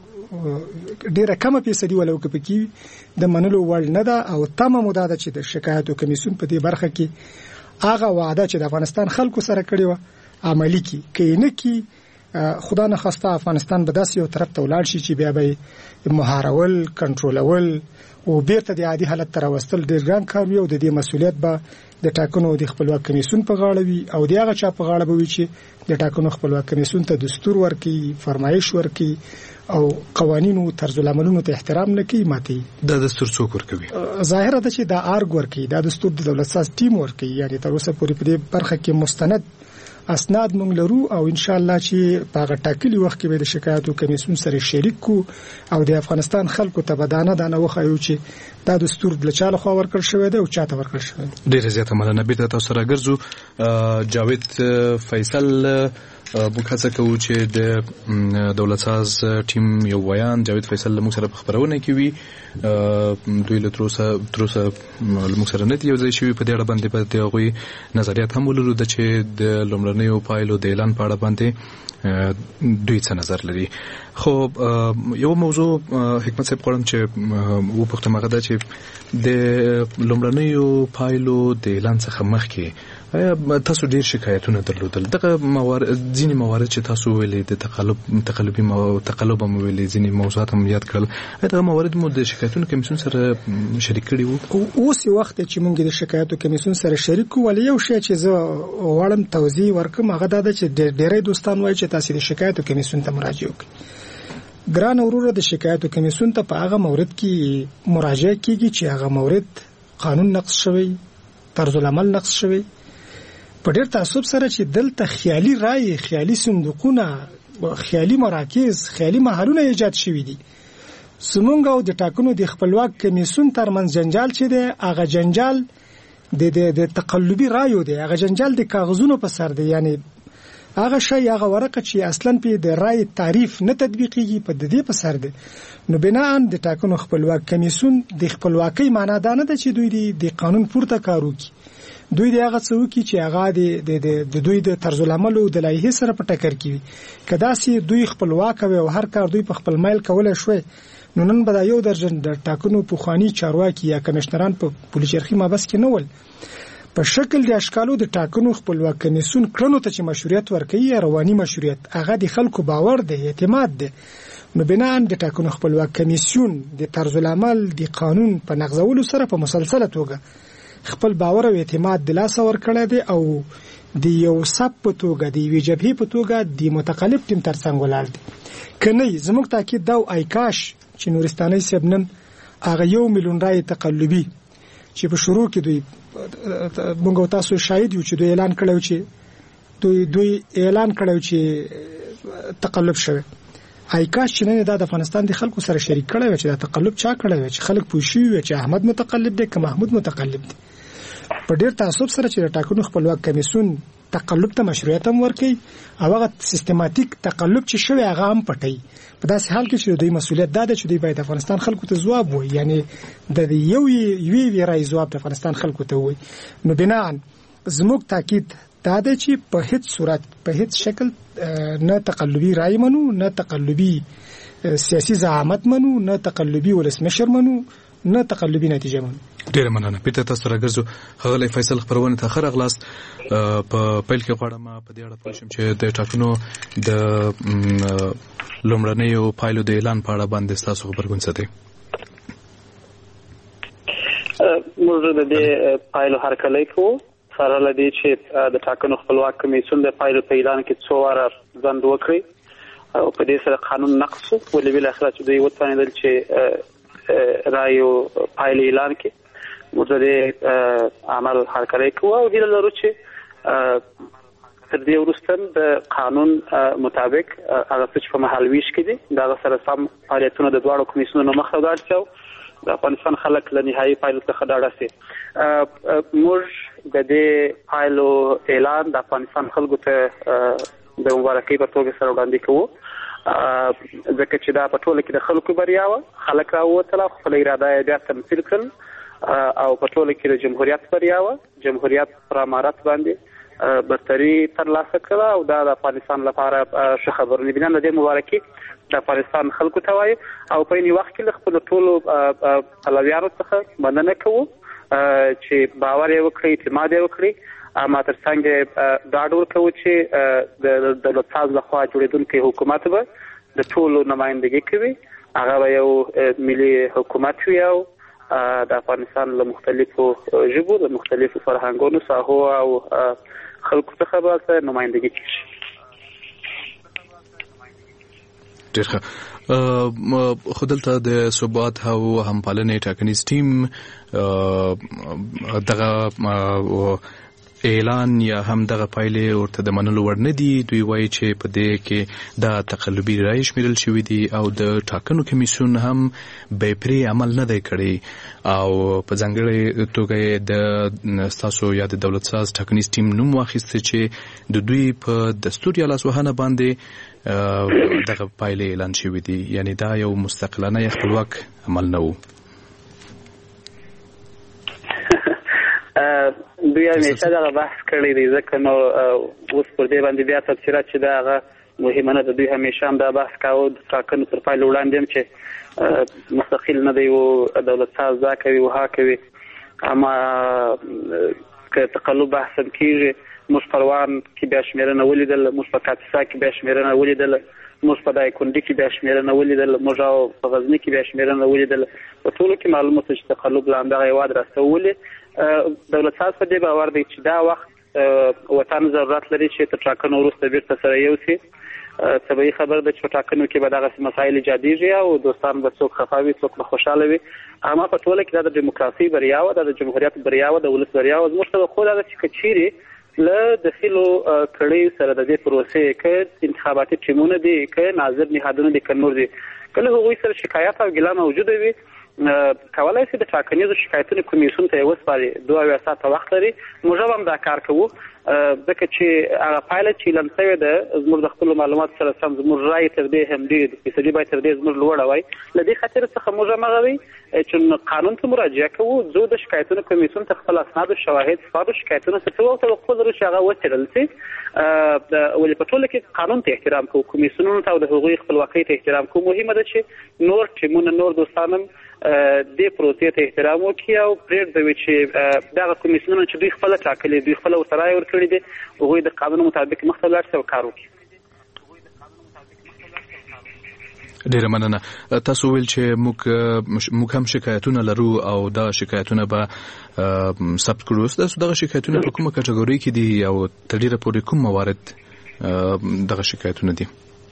ډیره کمه فیصدي ولو کې پکې د منلو وړ نه ده. او تمه موده ده چې د شکایت کمیسیون په دې برخه کې هغه وعده چې د افغانستان خلکو سره کړی و عملی کی کینه کی خدا نه خواسته افغانستان به داسې یو طرف ته ولاړ شي چې بیا به مهارول کنټرولول او بیرته د عادي حالت تر وستل ډیر ګران کار وي او د دې مسولیت به د ټاکنو د خپلواک کمیسیون په غاړه وي او د هغه چا په غاړه به وي چې د ټاکنو خپلواک کمیسیون ته دستور ورکړي، فرمایش ورکړي او قوانینو طرز العملونو ته احترام نه کوي ماتي. دا دستور څوک ورکوي؟ ظاهره ده چې دا ارګ ورکړي، دا دستور د دولت ساز ټیم ورکړي. یعنی تر اوسه پورې په دې برخه کې مستند اسناد مونږ لرو او ان شاء الله چې په هغه ټاکلي وخت کې به د شکایتو کمیسیون سره شریک کو او د افغانستان خلکو ته بدانه دانه وخایو چې دا دستور د چاله خو ورکړ شوی دی او چاته ورکړ شوی دی. ډیره زیاته مننه. بیرته تاسو سره ګرځو. جاوید فیصل موږ هڅه کوو چې د دولت ساز ټیم یو ویان جاوید فیصل موږ سره په خبرونه کې وي. دوی له تروسه تروسه موږ سره نه دی یو ځای شوی په دې اړه باندې په دغه نظریات هم ولرو د چې د لومړنیو پایلو د اعلان په اړه باندې دوی څه نظر لري. خو یو موضوع حکمت صاحب غواړم چې و پوښتم هغه ده چې د لومړنیو پایلو د اعلان څخه مخکې تاسو ډیر شکایتونه درلودل. دغه موارد ځینې موارد چې تاسو ویلي د تقلب تقلبي مو تقلب مو ویلي ځینې موضوعات هم یاد کړل، دغه موارد مو د شکایتونو کمیسیون سره شریک کړي وو؟ اوس وخت چې موږ د شکایتو کمیسیون سره شریک وو، ولې یو شی چې زه وړم توضیح ورکم هغه دا چې ډېرې دوستان وایي چې تاسو د شکایتو کمیسیون ته مراجعه وکړئ. ګران وروره د شکایتو کمیسیون ته په هغه مورد کې مراجعه کیږي چې هغه مورد قانون نقض شوی طرز العمل نقص شوی. په ډېر تعصب سره چې دلته خیالي رای، خیالي صندوقونه، خیالي مراکز، خیالي محلونه ایجاد شوي دي. زمونږ او د ټاکنو د خپلواک کمیسیون ترمنځ جنجال چې دی، هغه جنجال د د تقلبي رایو دی، هغه جنجال د کاغذونو په سر دی. یعنی هغه شی، هغه ورقه چې اصلا په د رای تعریف نه تطبیقیږي، په د دې په سر دی. نو بناء د ټاکنو خپلواک کمیسیون د خپلواکۍ معنا دا نه ده چې دوی د قانون پورته کار وکړي. دوی د هغه څه وکړي چې هغه د د دوی د طرز العمل او د لایحې سره په ټکر کې وي. که داسې دوی خپلواک وي او هر کار دوی په خپل میل کولای شوی، نو نن به دا یو درجن د ټاکنو پخواني چارواکي یا کمشنران په پولیسرخي مابس کې نه ول. په شکل د اشکالو د ټاکنو خپلواک کمیسیون کړنو ته چې مشروعیت ورکوي، رواني مشروعیت، هغه د خلکو باور دی، اعتماد دی. نو بناء د ټاکنو خپلواک کمیسیون د طرز العمل د قانون په نقضولو سره په مسلسله توګه خپل باور او اعتماد د لاسه ورکړی دی او د یو سب په توګه، د یوې جبهې په توګه د متقلب ټیم ترڅنګ ولاړ دی. که نه زموږ تاکید دا ای کاش چې نورستاني صاحب نن هغه یو میلیون رای تقلبي چې په شروع کې دوی موږ تاسو شاهد یو چې دوی اعلان کړو چې دوی دوی اعلان کړو چې تقلب شوی، ای کاش چې نه د افغانستان د خلکو سره شریک کړی چې دا تقلب چا کړی چې خلک پوښي چې احمد متقلب دی که محمود متقلب دی. په ډېر تعصب سره چې د ټاکنو خپلواک کمیسیون تقلب ته مشروعیت هم ورکوي او هغه سیستماتیک تقلب چې شوی هغه هم پټوي. په داسې حال کې چې دوی مسؤلیت دا ده چې دوی باید افغانستان خلکو ته ځواب وایي، یعنی د یو یوې یوې رایې ځواب د افغانستان خلکو ته وایي. نو بناء زموږ تاکید دا ده چې په هیڅ صورت، په هیڅ شکل نه تقلبي رای منو، نه تقلبي سیاسي زعامت منو، نه تقلبي ولسمشر منو، نه تقلبي نتیجه منو. ډیره مننه. پیته تاسو راګرځو ښاغلی فیصل خبرونه ته خره غلاست. په پیل کې غواړم په دې اړه پوه شم چې د ټاکنو د لومړنیو پایلو د اعلان په اړه باندې تاسو خبرګون څه دی؟ موږ د دې پایلو هرکلی کوو سره له دې چې د ټاکنو خپلواک کمیسیون د پایلو په اعلان کې څو واره ځنډ وکړي او په دې سره قانون نقض شو، ولې بالاخره چې دوی وتوانېدل چې رایو پایلې اعلان کړي. موږ د دې عمل هرکلی کوو او هیله لرو چې تر دې وروسته د قانون مطابق هغه څه چې په مهال ویش کې دي د هغه سره سم فعالیتونه د دواړو کمیسیونونو مخته ولاړ شي، د افغانستان خلک له نهایي پایلو څخه ډاډه شي. موږ د دې پایلو اعلان د افغانستان خلکو ته د مبارکۍ په توګه سره وړاندې کوو، ځکه چې دا په ټوله کې د خلکو بریا وه. خلک راووتله، خپله اراده یې بیا تمثیل کړل او په ټوله کې د جمهوریت بریا وه. جمهوریت پر امارت باندې برتري ترلاسه کړه او دا د افغانستان لپاره ښه خبر دی. بنا د دې مبارکي د افغانستان خلکو ته وایي او په یوه وخت کې له خپلو ټولو پلویانو څخه مننه کوو چې باور یې وکړي، اعتماد یې وکړي. اما تر څنګ ډاډ ورکوو چې د دولتساز لخوا جوړېدونکی حکومت به د ټولو نمایندګي کوي، هغه به یو ملي حکومت وي او د افغانستان له مختلفو ژبو، د مختلفو فرهنګونو، ساحو او خلکو څخه به نمایندګي کیږي. ډېر ښه. خو دلته د ثبات او همپالنې ټاکنیز ټیم دغه اعلان یا هم دغه پایلې ورته د منلو وړ نه دي. دوی وایي چې په دې کې دا تقلبي رایې شمیرل شوي دي او د ټاکنو کمیسیون هم بې پرې عمل نه دی کړی او په ځانګړې توګه د ستاسو یا د دولت ساز ټاکنیز ټیم نوم واخیسته چې د دوی په دستور یا لاسوهنه باندې دغه پایلې اعلان شوي دي، یعنی دا یو مستقلانه یا خپلواک عمل نه و. دوی همیشه دغه بحث کړی دی، ځکه نو اوس پر دې باندې بیا تفصیلات چې دا هغه مهمه نه ده. دوی همیشه هم دا بحث کاوه د ټاکنو تر پایلو وړاندې هم چې مستقل نه دی و دولت ساز دا کوي و ها کوي. اما که تقلب بحث هم کېږي، موږ پروان کې بیا شمېرنه ولیدل، موږ په کاپیسا کې بیا شمېرنه ولیدل، موږ په دایکنډي کې بیا شمېرنه ولیدل، موږ او په غزني کې بیا شمېرنه ولیدل. په ټولو کې معلومه شوه چې تقلب له همدغه هېواد راستولې. دولت ساز په دې باور دی چې دا وخت وطن ضرورت لري چې تر ټاکنو وروسته بیرته سره یو شي طبیعي خبر ده چې په ټاکنو کې به دغسې مسایل ایجادېږي او دوستان به څوک خفه وي څوک به خوشحاله وي. اما په ټوله کې دا د ډیموکراسۍ بریا وه، دا د جمهوریت بریا وه، د ولس بریا وه. زموږ توقع دا ده چې که چیرې له دخیلو کړیو سره د دې پروسې که انتخاباتي ټیمونه دي که ناظر نهادونه دي که نور دي که له هغوی سره شکایت او ګیله موجوده وي کولای شي د ټاکنیزو شکایتونو کمیسیون ته یې وسپاري. دوه اویا ساعته وخت لري. موږ هم دا کار کوو ځکه چې هغه پایله چې اعلان شوې ده زموږ د خپلو معلوماتو سره سم زموږ رایې تر دې هم ډېر فیصدي باید تر دې زموږ لوړه وای. له دې خاطر څخه موږ همغه وی چې قانون ته مراجعه کوو، ځو د شکایتونو کمیسیون ته خپل اسناد او شواهد سپارو، شکایتونه څه کوو او توقع لرو چې هغه وڅېړل شي. ولې په ټوله کې قانون ته احترام کوو، کمیسیونونو ته او د هغوی خپلواکۍ ته احترام کوو. مهمه ده چې نور ټیمونه نور دوستان هم دې پروسې ته احترام وکړي او پرېږدي وي چې دغه کمیسیونونه چې دوی خپله ټاکلي دوی خپله ورته رایې ورکړي دي هغوی د قانون مطابق مخته لاړ شي او کار وکړي. ډیره مننه. تاسو ویل چې موږ موږ هم شکایتونه لرو او دا شکایتونه به ثبت کړو. تاسو دغه شکایتونه په کومه کټګوري کې دي او تر ډیره پورې کوم موارد دغه شکایتونه دي؟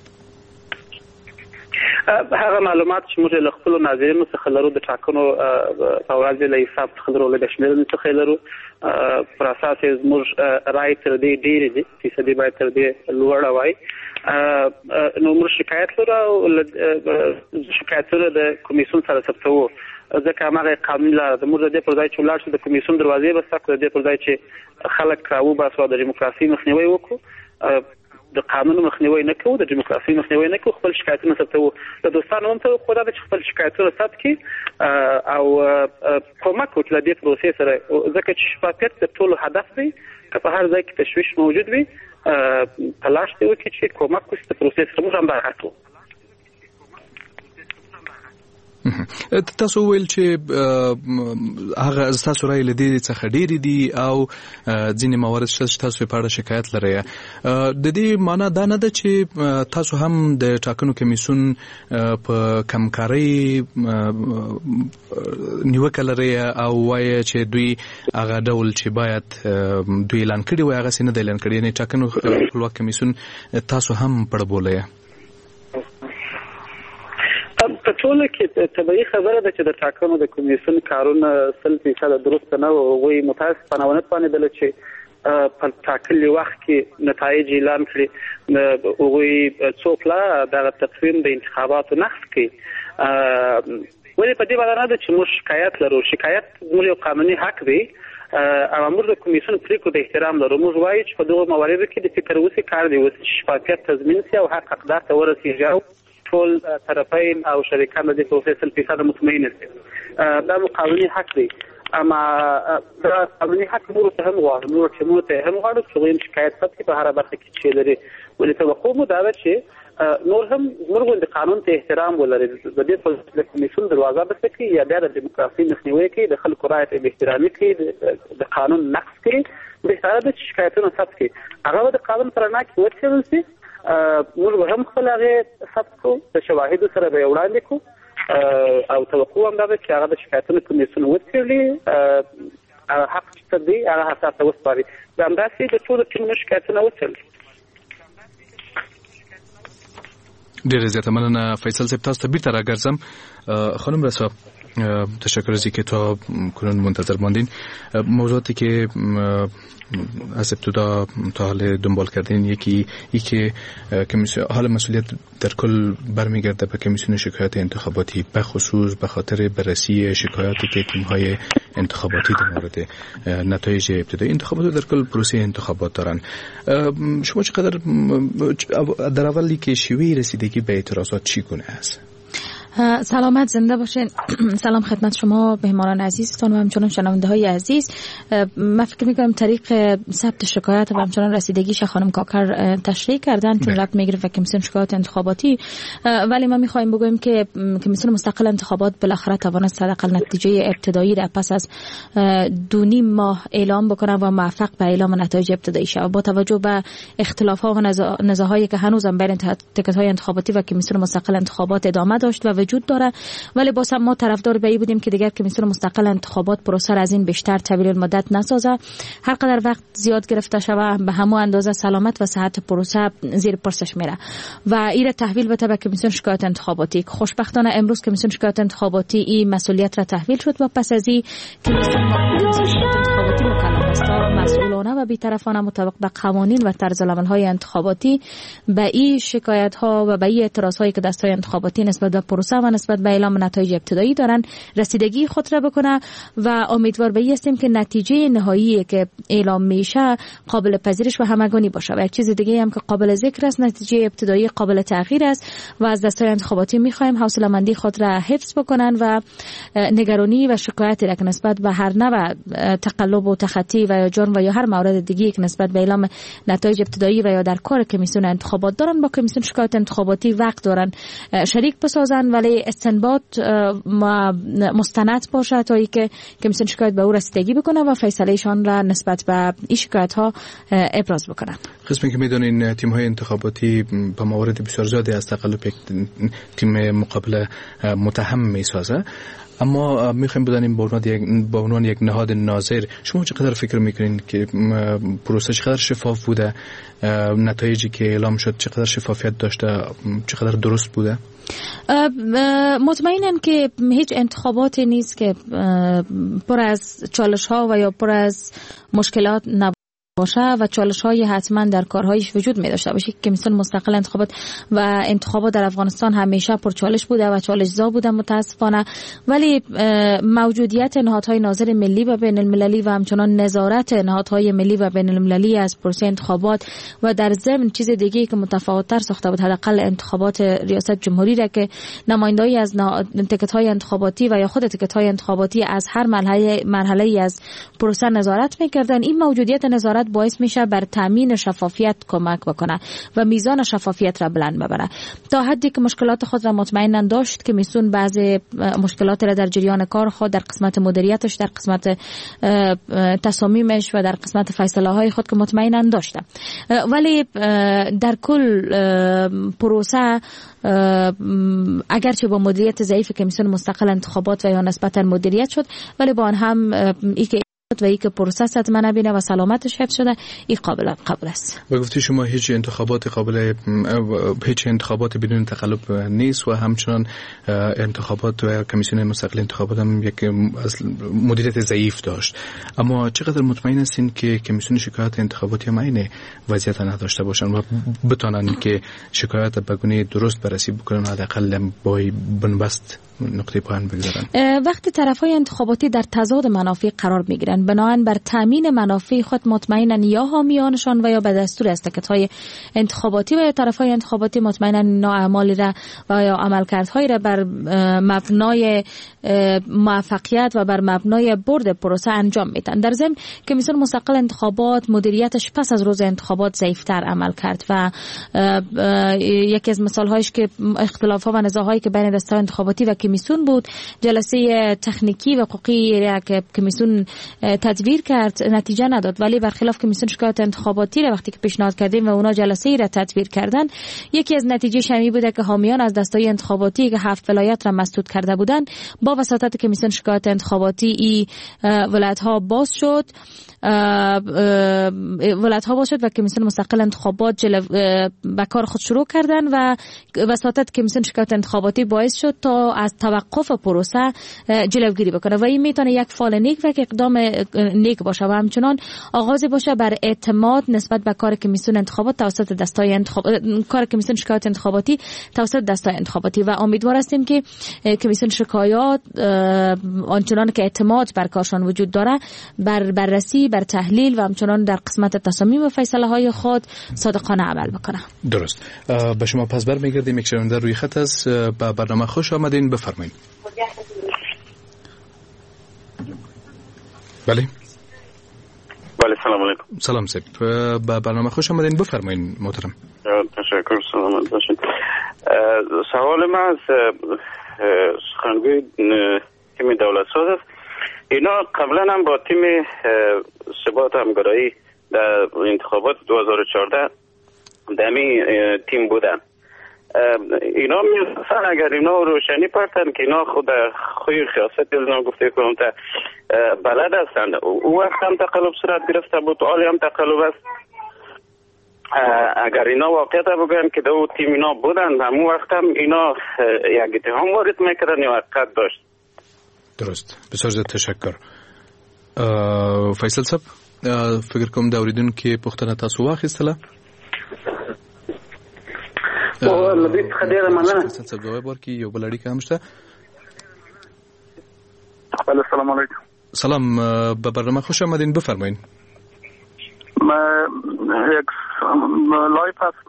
هغه معلومات چې موږ له خپلو ناظرینو څخه لرو د ټاکنو په ورځ له حساب څخه لرو له شمیرنې څخه لرو پر اساس یې زموږ رایې تر دې ډېرې دي، فیصدي باید تر دې لوړه وای. نو موږ شکایت لرو او شکایتونه د کمیسیون سره ثبتوو ځکه هماغه قانوني لاره ده. موږ د دې پر ځای چې ولاړ شو د کمیسیون دروازې بسته کړو، د دې پر ځای چې خلک راوباسو او د ډیموکراسۍ مخنیوی وکړو، د قانون مخنیوی نه کوو، د ډیموکراسۍ مخنیوی نه کوو، خپل شکایتونه ثبتوو. د دوستانو هم ته خو دا ده چې خپل شکایتونه ثبت کړي او کومک وکړي له دې پروسې سره ځکه چې شفافیت د ټولو هدف دی. که په هر ځای کې تشویش موجود وي تلاش دې وکړي چې کومک وکړي د پروسې سره. موږ هم دا کار کوو. تاسو ویل چې هغه تاسو رایې لدې څخه ډېرې دي او ځینې موارد شته چې تاسو په اړه شکایت لرئ. د دې معنا دا نه ده چې تاسو هم د ټاکنو کمیسیون په کمکارۍ نیوکه لرئ او وایي چې دوی هغه ډول چې باید دوی اعلان کړي وي هغه څه نه دی اعلان کړي، یعنې ټاکنو خپلواک کمیسیون تاسو هم پړبولی. په ټوله کې طبیعي خبره ده چې د ټاکنو د کمیسیون کارونه سل فیصده درست نه و. هغوی متاسفانه ونه توانېدله چې په ټاکلي وخت کې نتایج اعلان کړي. هغوی څوک لا دغه تقویم د انتخاباتو نقض کوي. ولې په دې باندې نه ده چې موږ شکایت لرو. شکایت زموږ یو قانوني حق دی او موږ د کمیسیون پریکړو ته احترام لرو. موږ وایو چې په دغو مواردو کې د فکر وسې کار دی وسې شفافیت تضمین شي او حق حقدار ته ورسېږي او ټول طرفین او شریکان د دې پروسې سل فیصده مطمئن دي. دا مو قانوني حق دی. اما دا قانوني حق نور ته هم غواړو، نور ټیمونو ته هم غواړو چې هغوی شکایت ثبت کړي په هره برخه کې چې لري. ولې توقع مو دا ده چې نور هم زموږ غوندې قانون ته احترام ولري، د دې په د کمیسیون دروازه بسته کړي یا بیا د ډیموکراسۍ مخنیوی کوي، د خلکو رایې ته بېاحترامي کوي، د قانون نقض کوي. بهتره ده چې شکایتونه ثبت کړي، هغه به د قانون په رڼا کې وڅېړل شي. موږ به هم خپل هغې ثبت کړو، د شواهدو سره به یې وړاندې کړو او توقع هم دا ده چې هغه د شکایتونو کمیسیون وڅېړي، هغه حق چې څه دی هغه حساب ته وسپاري. همداسې د ټولو ټیمونو شکایتونه وڅېړي. ډېره زیاته مننه فیصل صاحب. تاسو ته بیرته راګرځم. خانم رسا تشکر از اینکه تا کنون منتظر ماندین. موضوعاتی که از ابتدا تا حال دنبال کردین یکی ای که حال مسئولیت در کل برمیگرده به کمیسیون شکایات انتخاباتی به خصوص به خاطر بررسی شکایاتی که تیم‌های انتخاباتی در مورد نتایج ابتدایی انتخابات در کل پروسه انتخابات دارن. شما چقدر در اولی که شیوه رسیدگی به اعتراضات چی گونه است؟ سلامت زنده باشین. سلام خدمت شما مهمانان عزیزتان و همچنان شنونده های عزیز. من فکر میکنم طریق ثبت شکایت و همچنان رسیدگیش خانم کاکر تشریح کردن چون ربط میگیره به کمیسیون شکایات انتخاباتی، ولی ما میخوایم بگویم که کمیسیون مستقل انتخابات بالاخره توانست حداقل نتیجه ابتدایی را پس از دو نیم ماه اعلام بکنه و موفق به اعلام نتایج ابتدایی شد. با توجه به اختلافات و نزاعهایی که هنوزم بین تکت‌های انتخاباتی و کمیسیون مستقل انتخابات ادامه داشت و وجود داره، ولی باز هم ما طرفدار به این بودیم که دیگر کمیسیون مستقل انتخابات پروسه را از این بیشتر طویل المدت نسازه. هر قدر وقت زیاد گرفته شوه به همون اندازه سلامت و صحت پروسه زیر پرسش میره و این تحویل بده به کمیسیون شکایت انتخاباتی. خوشبختانه امروز کمیسیون شکایت انتخاباتی این مسئولیت را تحویل شد و پس از این کمیسیون شکایت انتخاباتی مکلف است مسئولانه و بی‌طرفانه مطابق به قوانین و طرز العمل‌های انتخاباتی به این شکایت‌ها و به این اعتراض‌هایی که دست‌های انتخاباتی نسبت به پروسه و نسبت به اعلام نتایج ابتدایی دارن رسیدگی خود را بکنه و امیدوار به این هستیم که نتیجه نهایی که اعلام میشه قابل پذیرش و همگانی باشه. و یک چیز دیگه هم که قابل ذکر است، نتیجه ابتدایی قابل تغییر است و از دست‌های انتخاباتی می‌خوایم حوصله‌مندی خود را حفظ بکنن و نگرانی و شکایتی را که نسبت به هر نوع تقلب و تخطی و یا جرم و یا هر مورد دیگه که نسبت به اعلام نتایج ابتدایی و یا در کار کمیسیون انتخابات دارن با کمیسیون شکایت انتخاباتی وقت دارن شریک بسازن، ولی استنباط مستند باشه تا اینکه کمیسیون شکایت به او رسیدگی بکنه و فیصلهشان را نسبت به این شکایت ها ابراز بکنن. قسمی که میدونین تیم های انتخاباتی به موارد بسیار زیادی از تقلب تیم مقابل متهم میسازه، اما میخوایم بدانیم به عنوان یک نهاد ناظر شما چقدر فکر میکنین که پروسه چقدر شفاف بوده، نتایجی که اعلام شد چقدر شفافیت داشته، چقدر درست بوده؟ مطمئنم که هیچ انتخاباتی نیست که پر از چالش ها و یا پر از مشکلات نباشه باشه و چالش های حتما در کارهایش وجود می داشته باشه. کمیسیون مستقل انتخابات و انتخابات در افغانستان همیشه پر چالش بوده و چالش زا بوده متاسفانه، ولی موجودیت نهادهای ناظر ملی و بین المللی و همچنان نظارت نهادهای ملی و بین المللی از پروسه انتخابات و در ضمن چیز دیگه که متفاوت‌تر ساخته بود حداقل انتخابات ریاست جمهوری را که نمایندگی از تکت‌های انتخاباتی و یا خود تکت‌های انتخاباتی از هر مرحله مرحله از پروسه نظارت می‌کردن، این موجودیت نظارت باعث میشه بر تامین شفافیت کمک بکنه و میزان شفافیت را بلند ببره. تا حدی که مشکلات خود را مطمئنا داشت که میسون بعضی مشکلات را در جریان کار خود در قسمت مدیریتش، در قسمت تصامیمش و در قسمت فیصله های خود که مطمئنا داشته، ولی در کل پروسه اگرچه با مدیریت ضعیف کمیسیون مستقل انتخابات و یا نسبتا مدیریت شد، ولی با آن هم ای که و ای که پروسه صدمه نبینه و سلامتش حفظ شده این قابل قبول است. و گفتی شما هیچ انتخابات قابل هیچ انتخابات بدون تقلب نیست و همچنان انتخابات و کمیسیون مستقل انتخابات هم یک مدیریت ضعیف داشت، اما چقدر مطمئن هستین که کمیسیون شکایت انتخاباتی هم این وضعیت نداشته باشن و بتونن که شکایت به گونه درست بررسی بکنن، حداقل با بنبست نقطه پایان بگذارن؟ وقتی طرفای انتخاباتی در تضاد منافع قرار میگیرن بناهن بر تامین منافع خود مطمئنن یا حامیانشان و یا به دستور از تکت‌های انتخاباتی و یا طرفای انتخاباتی مطمئنن اعمالی را و یا عملکردهایی را بر مبنای موفقیت و بر مبنای برد پروسه انجام میدن. در ضمن کمیسیون مستقل انتخابات مدیریتش پس از روز انتخابات ضعیف‌تر عمل کرد و یکی از مثال‌هایش که اختلاف‌ها و نزاع‌هایی که بین دسته‌های انتخاباتی و کمیسیون بود، جلسه تکنیکی و حقوقی را که کمیسیون تدبیر کرد نتیجه نداد، ولی برخلاف کمیسیون شکایت انتخاباتی را وقتی که پیشنهاد کردیم و اونا جلسه ای را تدبیر کردن، یکی از نتیجه شمی بوده که حامیان از دسته‌های انتخاباتی که هفت ولایت را مسدود کرده بودند با وساطت کمیسیون شکایت انتخاباتی ای ولایت‌ها باز شد ولایت ها باشد و کمیسیون مستقل انتخابات جلو به کار خود شروع کردن و وساطت کمیسیون شکایت انتخاباتی باعث شد تا از توقف پروسه جلوگیری بکنه و این میتونه یک فعال نیک و یک اقدام نیک باشه و همچنان آغازی باشه بر اعتماد نسبت به کار کمیسیون انتخابات توسط دستای انتخاب کار کمیسیون شکایت انتخاباتی توسط دستای انتخاباتی و امیدوار هستیم که کمیسیون شکایات آنچنان که اعتماد بر کارشان وجود داره بر بررسی بر تحلیل و همچنان در قسمت تصامیم و فیصله های خود صادقانه عمل بکنه. درست. به شما پس برمیگردیم. یک شنونده روی خط است. به برنامه خوش آمدین، بفرمایید. بله. بله سلام علیکم. سلام سید. به برنامه خوش آمدین، بفرمایید محترم. تشکر، سلامت باشید. سوال من از سخنگوی تیم دولت ساز است. اینا قبلا هم با تیم ثبات همگرایی در انتخابات دو هزار و چهارده دمی تیم بودن. اینا میرسن اگر اینا روشنی پرتن که اینا خود خوی خیاست اینا گفته کنم تا بلد هستن. او وقت هم تقلب صورت گرفته بود، حالی هم تقلب است. اگر اینا واقعیت بگن که دو تیم اینا بودن همون وقت هم اینا یک اتهام وارد میکردن یا حقیقت داشت. درست. بسیار زیاد تشکر. فیصل صاحب فکر کوم دا اوریدونکو پوښتنه تاسو واخیستله؟ او لدې څخه ډیره مننه. فیصل صاحب جواب ورکړي. یو بل اړیکه هم شته. السلام علیکم. سلام، به برنامه خوش آمدین. بفرمایید. من یک لایف هست.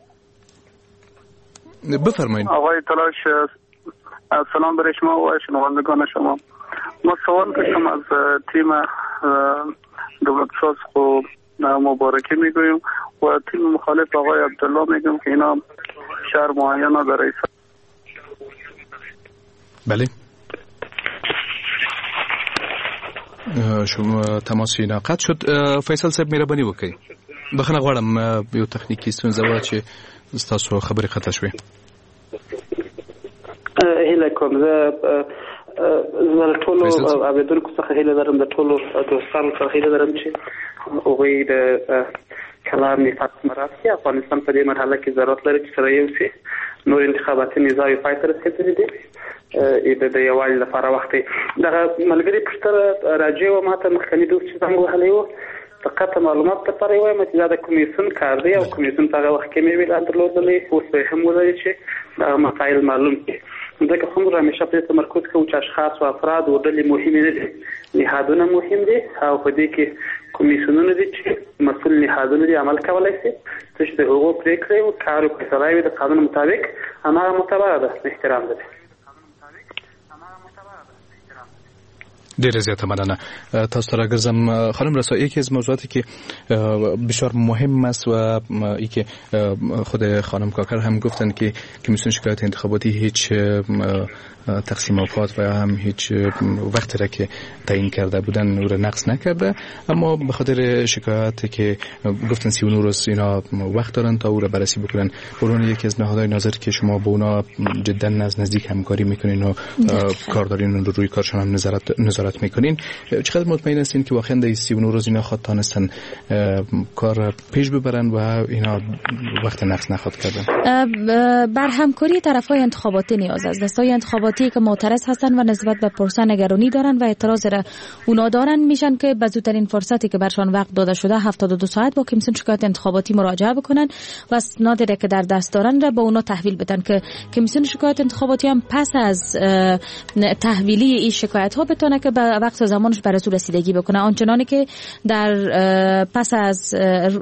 بفرمایید. آقای تلاش، سلام برای شما و شنوندگان شما. ما سوال داشتم از تیم دولتساز خو مبارکه میگویم و تیم مخالف آقای عبدالله میگم که اینا شهر معین در رئیس. بله. شما تماسی ناقد شد. فیصل صاحب مهرباني وکړئ. بخښنه غواړم یو تخنیکی ستونزه وه چې ستاسو خبرې قطع شوې. هیله کوم زه زه ټولو اوریدونکو څخه هیله لرم، د ټولو دوستانو څخه هیله لرم چې هغوی د کلام نفاق مراعات کړي. افغانستان په دې مرحله کې ضرورت لري چې سره یو شي. نور انتخاباتي نظام پای ته رسېدلی دی. د یووالي لپاره وخت دی. دغه ملګري پوښتنه راجع و ما ته مخکني دوست چې زنګ وهلی و فقط معلومات لپاره یې وایم چې دا د کمیسیون کار دی او کمیسیون په هغه وخت کې مې ویل درلودلی، اوس به هم ولري چې دغه مسایل معلوم کړي. ځکه څومره همیشه په دې تمرکز کوو چې اشخاص او افراد او ډلې مهمې نه دي، نهادونه مهم دي او په دې کې کمیسیونونه دي چې مسؤل نهادونه دي عمل کولی شي چې د هغو پرېکړې او کار او فیصله وي د قانون مطابق هماغه معتبره ده. احترام ده. ډیره زیاته مننه. تاسو ته راګرځم خانم رسا. یکی از موضوعاتی که بسیار مهم است و ای که خود خانم کاکر هم گفتن که کمیسیون شکایت انتخاباتی هیچ تقسیم اوقات و هم هیچ وقتی را که تعیین کرده بودن او را نقض نکرده، اما به خاطر شکایاتی که گفتن سی و نه روز اینا وقت دارن تا او را بررسی بکنن. برای یکی از نهادهای ناظر که شما با اونا جدا از نزدیک همکاری میکنین و کار دارین و روی کارشون هم نظارت نظارت میکنین، چقدر مطمئن هستین که واقعا در سی و نه روز اینا خود تانستن کار پیش ببرن و اینا وقت نقض نخواد کردن؟ بر همکاری طرفای انتخاباتی نیاز است. دستای انتخاباتی که معترض هستن و نسبت به پرسه نگرانی دارن و اعتراض را اونا دارن میشن که به زودترین فرصتی که برشان وقت داده شده هفتاد و دو ساعت با کمیسیون شکایت انتخاباتی مراجعه بکنن و اسنادی که در دست دارن را به اونا تحویل بدن که کمیسیون شکایت انتخاباتی هم پس از تحویلی این شکایت ها بتونه که به وقت و زمانش به رسول رسیدگی بکنه. آنچنانی که در پس از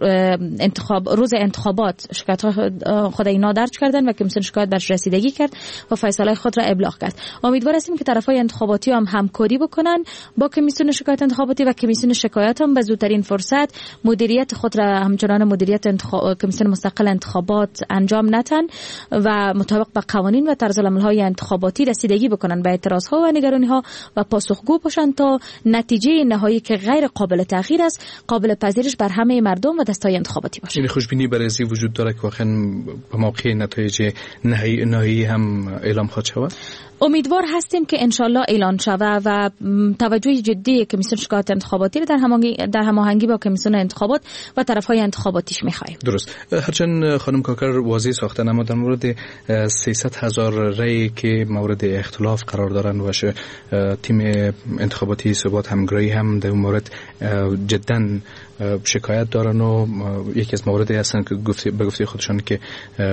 انتخاب روز انتخابات شکایت خود اینا درج کردن و کمیسیون شکایت برش رسیدگی کرد و فیصله خود را ابلاغ کرد. امیدوار هستیم که طرفای انتخاباتی هم همکاری بکنن با کمیسیون شکایت انتخاباتی و کمیسیون شکایت هم به زودترین فرصت مدیریت خود را همچنان مدیریت انتخاب... کمیسیون مستقل انتخابات انجام ندن و مطابق با قوانین و طرز العمل‌های انتخاباتی رسیدگی بکنن به اعتراض‌ها و نگرانی‌ها و پاسخگو باشن تا نتیجه نهایی که غیر قابل تغییر است قابل پذیرش بر همه مردم و دستای انتخاباتی باشه. این خوشبینی برای ازی وجود داره که واقعا به موقع نتایج نهایی نهایی هم اعلام خواهد شود؟ امیدوار هستیم که انشالله اعلان شود و توجه جدی کمیسیون شکایت انتخاباتی در هماهنگی در هماهنگی با کمیسیون انتخابات و طرفهای انتخاباتیش می‌خوایم. درست. هرچند خانم کاکر واضح ساختن، اما در مورد سیصد هزار رای که مورد اختلاف قرار دارن و تیم انتخاباتی ثبات همگرایی هم در اون مورد جدا شکایت دارن و یکی از مواردی هستن که گفته به گفته خودشان که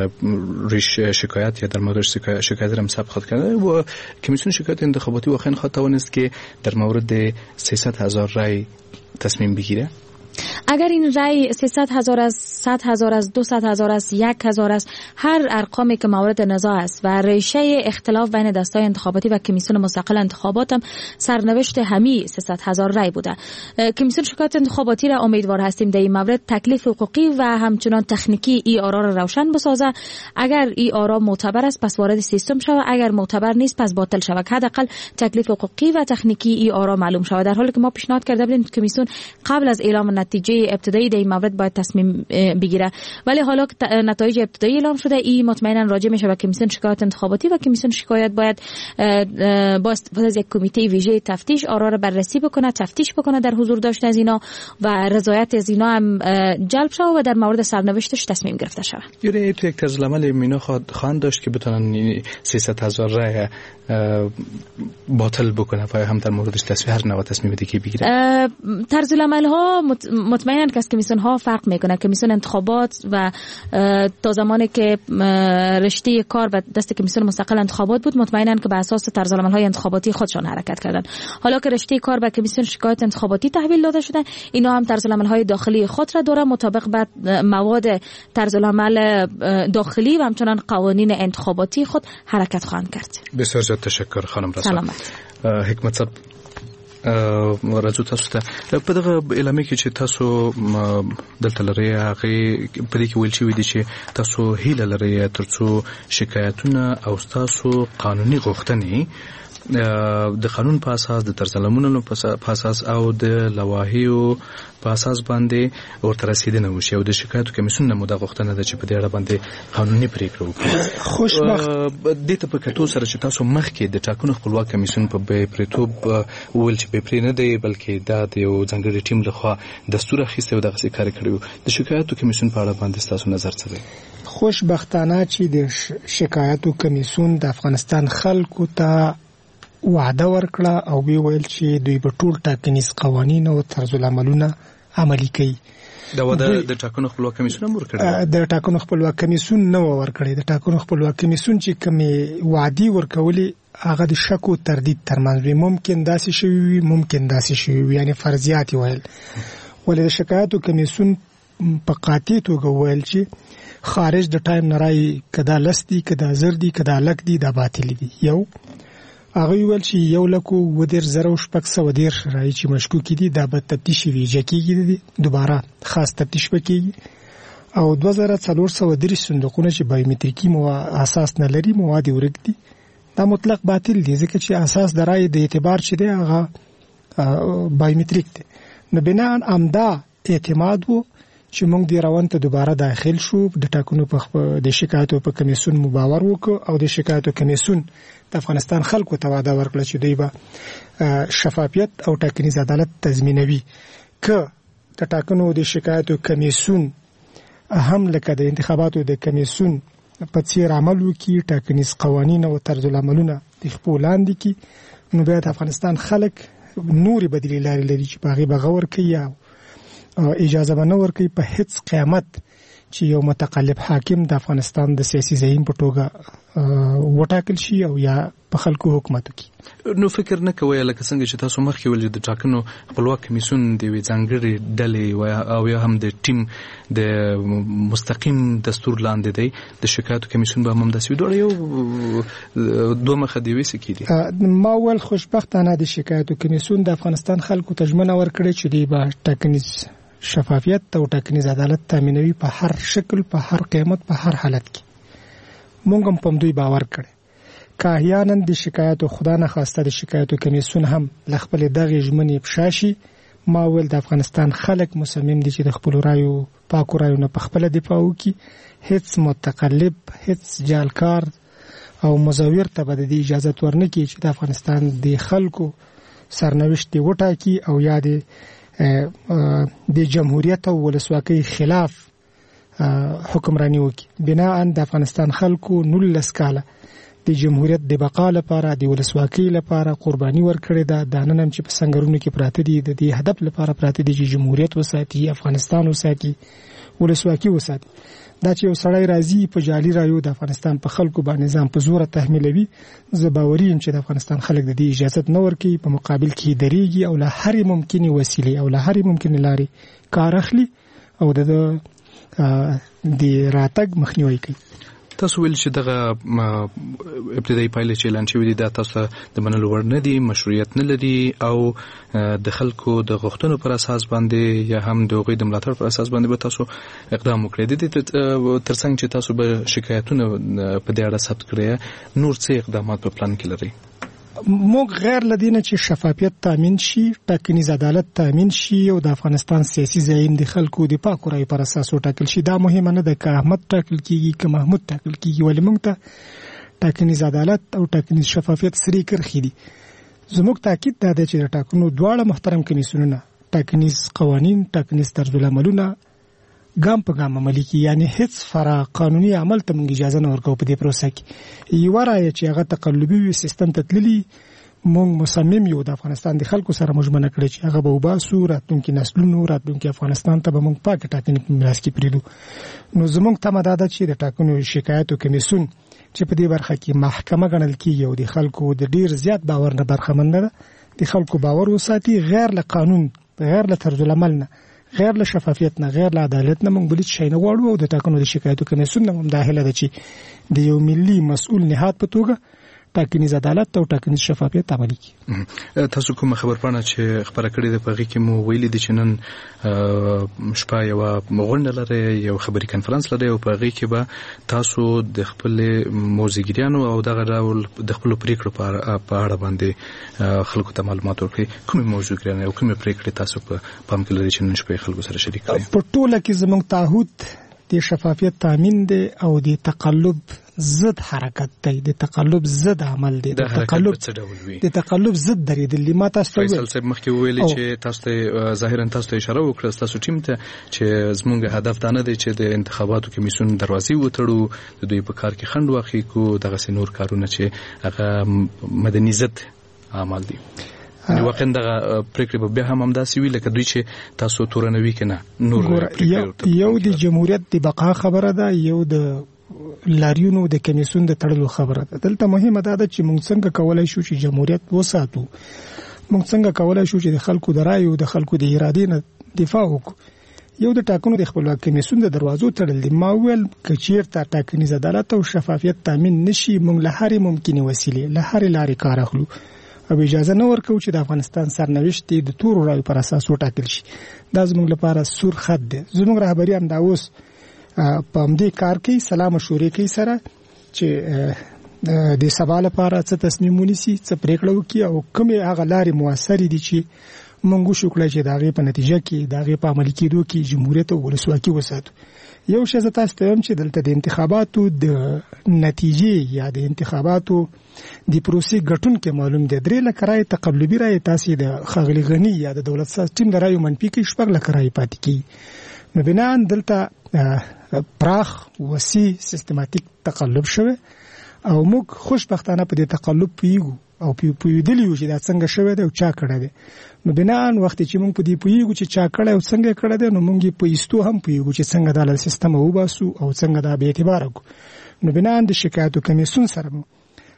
ریش شکایت یا در مورد شکایت هم ثبت کردن و کمیسیون شکایت انتخاباتی واقعا خواهد توانست که در مورد سیصد هزار رای تصمیم بگیره. اگر این رای سیصد هزار از صد هزار از دویست هزار از یک هزار است، هر ارقامی که مورد نزاع است و ریشه اختلاف بین دستای انتخاباتی و کمیسیون مستقل انتخابات هم سرنوشت همین سیصد هزار رای بوده. کمیسیون شکایت انتخاباتی را امیدوار هستیم در این مورد تکلیف حقوقی و همچنان تکنیکی ای آرا را روشن بسازه. اگر ای آرا معتبر است پس وارد سیستم شود، اگر معتبر نیست پس باطل شود. حداقل تکلیف حقوقی و تکنیکی ای آرا معلوم شود. در حالی که ما پیشنهاد کرده بودیم کمیسیون قبل از اعلام نتیجه ابتدایی در این مورد باید تصمیم بگیره. ولی حالا که نتایج ابتدایی اعلام شده، این مطمئنا راجع میشه به کمیسیون شکایات انتخاباتی و کمیسیون شکایت باید با استفاده از یک کمیته ویژه تفتیش آرا را بررسی بکنه، تفتیش بکنه در حضور داشته از اینا و رضایت از اینا هم جلب شود و در مورد سرنوشتش تصمیم گرفته شود. یعنی تو یک طرز العمل مینا خواهند داشت که بتونن سیصد هزار رای باطل بکنه و هم در موردش تصمیم هر نوع تصمیم دیگه بگیره. طرز العمل ها مطمئنا که از کمیسیون ها فرق میکنه. کمیسیون انتخابات و تا زمانی که رشته کار و دست کمیسیون مستقل انتخابات بود، مطمئنا که به اساس طرز العمل های انتخاباتی خودشان حرکت کردن. حالا که رشته کار به کمیسیون شکایت انتخاباتی تحویل داده شده، اینا هم طرز العمل های داخلی خود را داره مطابق با مواد طرز العمل داخلی و همچنان قوانین انتخاباتی خود حرکت خواهند کرد. بسیار زیاد تشکر خانم رسا. سلامت. حکمت صاحب راځو تاسو ته په دغه اعلامیه کې چې تاسو دلته لري هغه په دې کې ویل شوی دی چې تاسو هیله لري ترڅو شکایتونه او تاسو قانوني غوښتنې د قانون په اساس د طرزالعملونو په اساس او د لوایحو په اساس باندې ورته رسیدنه وشي او د شکایتو کمیسیون نه د غوښتنه ده چې په دې اړه باندې قانوني پریکړه وکړي. خوشبخت د ته په کتو سره چې تاسو مخکې د ټاکنو خپلواک کمیسیون په پریتوب ویل چې به پرې نه دی بلکې دا د یو ځانګړي ټیم لخوا دستور اخیسته او دغه څه کار کړی د شکایتو کمیسیون په اړه باندې تاسو نظر څه دی؟ خوشبختانه چې د شکایتو کمیسیون د افغانستان خلکو ته وعده ورکړه او وی ویل چې دوی به ټول ټاکنیز قوانین او طرز العملونه عملي کوي. دا وعده د ټاکنو خپلواک کمیسیون هم ورکړه. د ټاکنو خپلواک کمیسیون نه ورکړي. د ټاکنو خپلواک کمیسیون چې کومې وعده ورکولې هغه د شک او تردید ترمنځ وي. ممکن داسې شوي وي، ممکن داسې شوي وي، یعنی فرضیات ویل. ولې د شکایتو کمیسیون په قاطع توګه ویل چې خارج د ټایم نه راي کدا لسدي کدا زر دي کدا لک دي دا باطل دي. یو هغه ویل چې یو لکو ودر زره او شپږ سوه دېرش رایې چې مشکوک دي دا به تفتیش ویجه کېږي، دوباره خاص تفتیش وکړي او دوه زره څلور سوه دېرش صندوقونه چې بایومتریکي مو اساس نه لري مواد ورک دي. دا مطلق باطل دي ځکه چې اساس د رایې د اعتبار چې دی هغه بایومتریک دی. نو بنا امدا اعتماد وو چې موږ د روان ته دوباره داخل شو د ټاکنو په د شکایتو په کمیسیون مباور وکړو او د شکایتو کمیسیون د افغانستان خلکو ته وعده ورکړه چې دوی به شفافیت او ټاکنیز عدالت تضمینوي. که د ټاکنو د شکایتو کمیسیون هم لکه د انتخاباتو د کمیسیون په څیر عمل وکړي، ټاکنیز قوانین او طرز العملونه د خپل لاندې کې، نو بیا د افغانستان خلک نوري بدیلې لارې لري چې په هغې به غور کوي او اجازه به نه ورکوي په هیڅ قیامت چې یو متقلب حاکم د افغانستان د سیاسي زعیم په توګه وټاکل شي او یا په خلکو حکومت وکړي. نو فکر نه کوئ لکه څنګه چې تاسو مخکې ویل د ټاکنو خپلواک کمیسیون د یوې ځانګړې ډلې او یا هم د ټیم د مستقیم دستور لاندې دی، د شکایتو کمیسیون به هم همداسې وي، دواړه یو دوه مخه د یوې سکې دي. ما ویل خوشبختانه د شکایتو کمیسیون د افغانستان خلکو ته ژمنه ورکړې چې دوی به ټاکنیز شفافیت او ټاکنیز عدالت تامینوي په هر شکل، په هر قیمت، په هر حالت کې. مونږ هم په دوی باور کړی. که احیانا د شکایتو خدا نه خواسته د شکایتو کمیسیون هم له خپلې دغې ژمنې پشا شي، ما ویل د افغانستان خلک مصمم دي چې د خپلو رایو پاکو رایو نه په خپله دفاع وکړي. هیڅ متقلب، هیڅ جعلکار او مزور ته به د دې اجازت ورنه کړي چې د افغانستان د خلکو سرنوشت یې وټاکي او یا د د جمهوریت او ولسواکۍ خلاف حکمرانی وکړي. بناء د افغانستان خلکو نولس کاله د جمهوریت د بقا لپاره، د ولسواکۍ لپاره قرباني ورکړې ده. دا نن هم چې په سنګرونو کې پراته دي د دې هدف لپاره پراته دي چې جمهوریت وساتي، افغانستان وساتي، ولسواکي وساتي. دا چې یو سړی راځي په جعلي رایو د افغانستان په خلکو باندې ځان په زوره تحمیلوي، زه باوري یم چې د افغانستان خلک د دې اجازت نه ورکوي، په مقابل کې درېږي او له هرې ممکنې وسیلې او له هرې ممکنې لارې کار اخلي او د د راتګ مخنیوي کوي. تاسو ویل چې دغه ابتدایي پایلې چې اعلان شوي دي دا تاسو د منلو وړ نه دي، مشروعیت نه لري او د خلکو د غوښتنو پر اساس باندې یا هم د هغوی د ملاتړ پر اساس باندې به تاسو اقدام وکړئ. د دې ترڅنګ چې تاسو به شکایتونه په دې اړه ثبت کړئ، نور څه اقدامات په پلان کې لرئ؟ موږ غیر لدینه چې شفافیت تامین شي، ټاکنیز عدالت تامین شي او د افغانستان سیاسي ځایین د خلکو د پاک رای پر اساس وټاکل شي. دا مهمه نه ده که احمد ټاکل کیږي که محمود ټاکل کیږي، ولې موږ ته ټاکنیز عدالت او ټاکنیز شفافیت سری کرخي دي. زموږ تاکید دا دی چې د ټاکنو دواړه محترم کمیسیونونه ټاکنیز قوانین، ټاکنیز طرز العملونه ګام په ګام عملي کی، یعنی هیڅ فرع قانوني عمل ته موږ اجازه نه ورکوو په دې پروسه کې. یو رایه چې هغه تقلبي وي، سیستم ته تللی، موږ مصمم یو د افغانستان د خلکو سره مجمنه کړی چې هغه به وباسو، راتلونکي نسلونو، راتلونکي افغانستان ته به موږ پاک ټاکنې په میراث کې پرېږدو. نو زموږ تمه دا ده چې د ټاکنو شکایتو کمیسیون چې په دې برخه کې محکمه ګڼل کیږي او د خلکو د ډیر زیات باور نه برخمن ده، د خلکو باور وساتي، غیر له قانون، غیر له طرز العمل نه، غیر له شفافیت نه، غیر له عدالت نه موږ بل څه نه غواړو. او د ټاکنو د شکایتو کمیسیون نه هم دا هیله ده چې د یو ملي مسؤل نهاد په توګه ټاکنیز عدالت او ټاکنیز شفافیت عملي کړي. تاسو کوم خبرپاڼه چې خبره کړې ده په هغه کې مو ویلي دي چې نن شپه یو غونډه لري، یو خبري کانفرنس لري او په هغه کې به تاسو د خپل موزګریانو او دغه ډول د خپل پریکړو په اړه باندې خلکو ته معلومات ورکړي. کوم موزګریان او کوم پریکړې تاسو په پام کې لري چې نن شپه خلکو سره شریک کړئ؟ په ټوله کې زموږ تعهد د شفافیت تامین دی او د تقلب ضد حرکت دی، د تقلب ضد عمل دی، د تقلب د تقلب ضد درېدل. ما تاسو ته فیصل صاحب مخکې ویلي چې تاسو ته ظاهرا تاسو ته اشاره وکړه تاسو ټیم ته چې زموږ هدف دا نه دی چې د انتخاباتو کمیسیون دروازې وتړو، د دوی په کار کې خنډ واخلي کو دغه سينور کارونه چې هغه مدني ضد عمل دي. نو واقعا دغه پریکړه به هم همداسې وی لکه دوی چې تاسو تورنوي کنه نور یو د جمهوریت د بقا خبره ده، یو د لاریونو د کمیسیون د تړلو خبره ده. دلته مهمه ده چې موږ څنګه کولای شو چې جمهوریت وساتو، موږ څنګه کولای شو چې د خلکو د رایو د خلکو د ارادې نه دفاع وکړو. یو د ټاکنو د خپلواک کمیسیون د دروازو تړل دي. ما ویل که چیرته ټاکنیز عدالت او شفافیت تامین نشي، موږ له هرې ممکنه وسیلې، له هرې لارې کار اخلو او اجازه نه ورکوو چې د افغانستان سرنوشت د تورو رایو پر اساس وټاکل شي. دا زموږ لپاره سور خط دی. زموږ رهبری هم دا اوس په همدې کار کوي، سلام مشورې کوي سره چې د سبا لپاره څه تصمیم ونیسي، څه پریکړه وکړي او کومې هغه لارې موثرې دي چې موږ وشو کړی چې د هغې په نتیجه کې، د هغې په عملي کېدو کې جمهوریت او ولسواکي وساتو. یو شی زه تاسو ته وایم چې دلته د انتخاباتو د نتیجې یا د انتخاباتو د پروسې ګټونکي معلوم دي. درې لکه رایې تقلبي رایې تاسې د ښاغلي غني یا د دولت ساز ټیم د رایو منفي کې شپږ لکه رایې پاتې کېږي. نو بناً دلته پراخ وسیع سیستماتیک تقلب شوی او موږ خوشبختانه په دې تقلب پیږو او پویدلی یو چې دا څنګه شوی دی او چا کړی دی. نو بناً وخت چې موږ په دې پویږو چې چا کړی او څنګه کړی دی، نو موږ په ایستو هم پویږو چې څنګه دا له سیستمه وباسو او څنګه دا بې اعتباره کړو. نو بناً د شکایتو کمیسیون سره مو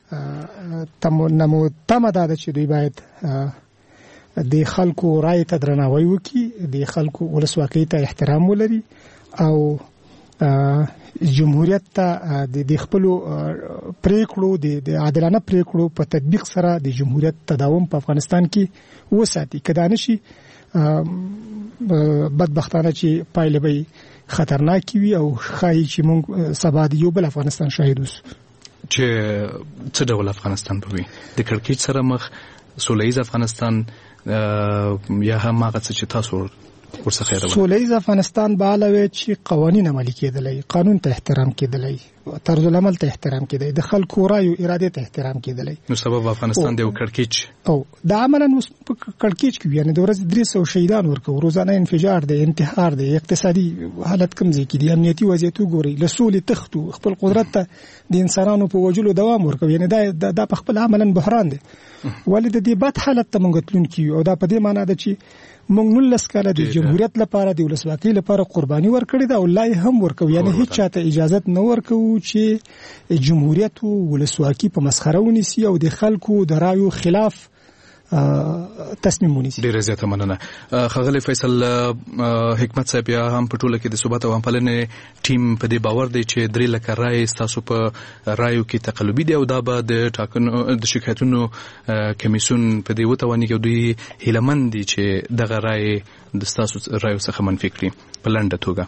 نمو تمه دا ده چې دوی باید د خلکو رایې ته درناوی وکړي، د خلکو ولسواکۍ ته احترام ولري او جمهوریت ته د خپلو پریکړو د عادلانه پریکړو په تطبیق سره د جمهوریت تداوم په افغانستان کې وساتي. که دا نشي بدبختانه چې پایله به خطرناکې وي او ښایي چې موږ سبا د یو بل افغانستان شاهد اوسو. چې څه ډول افغانستان به وي؟ د کړکېچ سره مخ، سوله ییز افغانستان یا هم هغه څه چې تاسو ورڅخه یادوي؟ سوله ییز افغانستان به علاوه چې قوانین عملي کېدلی، قانون ته احترام کېدلی، طرز العمل ته احترام کېدلی، د خلکو رایو ارادې ته احترام کېدلی. نو سبب افغانستان د کړکېچ او دا عملاً اوس په کړکېچ کې یعنی د ورځې درې سوه شهیدان ورکوو، روزانه انفجار دی، انتحار دی، اقتصادي حالت کوم ځای کې دی، امنیتي وضعیت وګورئ، له سولې تښتو، خپل قدرت ته د انسانانو په وژلو دوام ورکوو. یعنی دا دا په خپل عملاً بحران دی. ولې د دې بد حالت ته موږ تلونکي یو او دا په دې معنا ده چې موږ نولس کاله د جمهوریت لپاره د ولسواکۍ لپاره قرباني ورکړې ده او لا یې هم ورکوو. یعنی هیڅ چاته اجازه نه ورکوو چې جمهوریت او ولسواکي په مسخره ونیسي او د خلکو د رایو خلاف تصمیم ونیسي. ډیره زیاته مننه. ښاغلی فیصل حکمت صاحب، یا هم په ټوله کې د ثبات او همپالنې ټیم په دې باور دی چې درې لکه رایې ستاسو په رایو کې تقلبي دي او دا به د ټاکنو د شکایتونو کمیسیون په دې وتواني او دوی هیلهمند دي چې دغه رایې د ستاسو رایو څخه منفي کړي په لنډه توګه.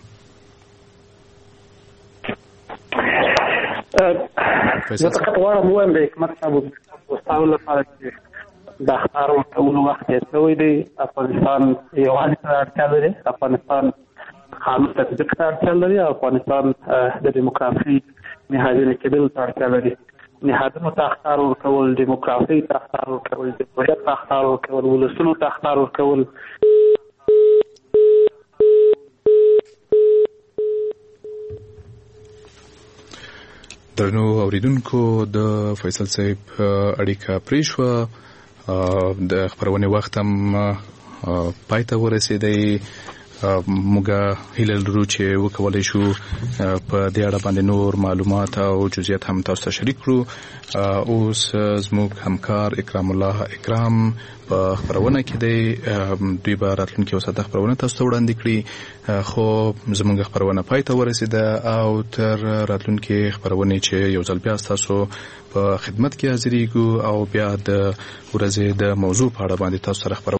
زه فقط غواړم ووایم د حکمت صاحب وستاو لپاره چې د اخطار ورکولو وخت یې شوی دی. افغانستان یوازې ته اړتیا لري، افغانستان قانون تطبیق ته اړتیا لري، او افغانستان د دیموکراسي نهادینه کېدل ته اړتیا لري. نهادونو ته اخطار ورکول، دیموکراسي ته اخطار ورکول، جمهوریت ته اخطار ورکول، ولسونو ته اخطار ورکول. درنو اوریدونکو، د فیصل صاحب اړیکه پرې شوه، د خبرونې وخت هم پای ته ورسېدی. موږ هیله لرو چې وکولی شو په دې اړه باندې نور معلومات او جزئیات هم تاسو ته شریک کړو. اوس زموږ همکار اکرام الله اکرام په خبرونه کې دی، دوی به راتلونکي وساته خبرونه تاسو ته وړاندې کړي. خو زموږ خبرونه پای ته ورسېده او تر راتلونکي خبرونې چې یو ځل بیا تاسو په خدمت کې حاضرېږو او بیا د ورځې د موضوع په اړه باندې تاسو سره خبرونه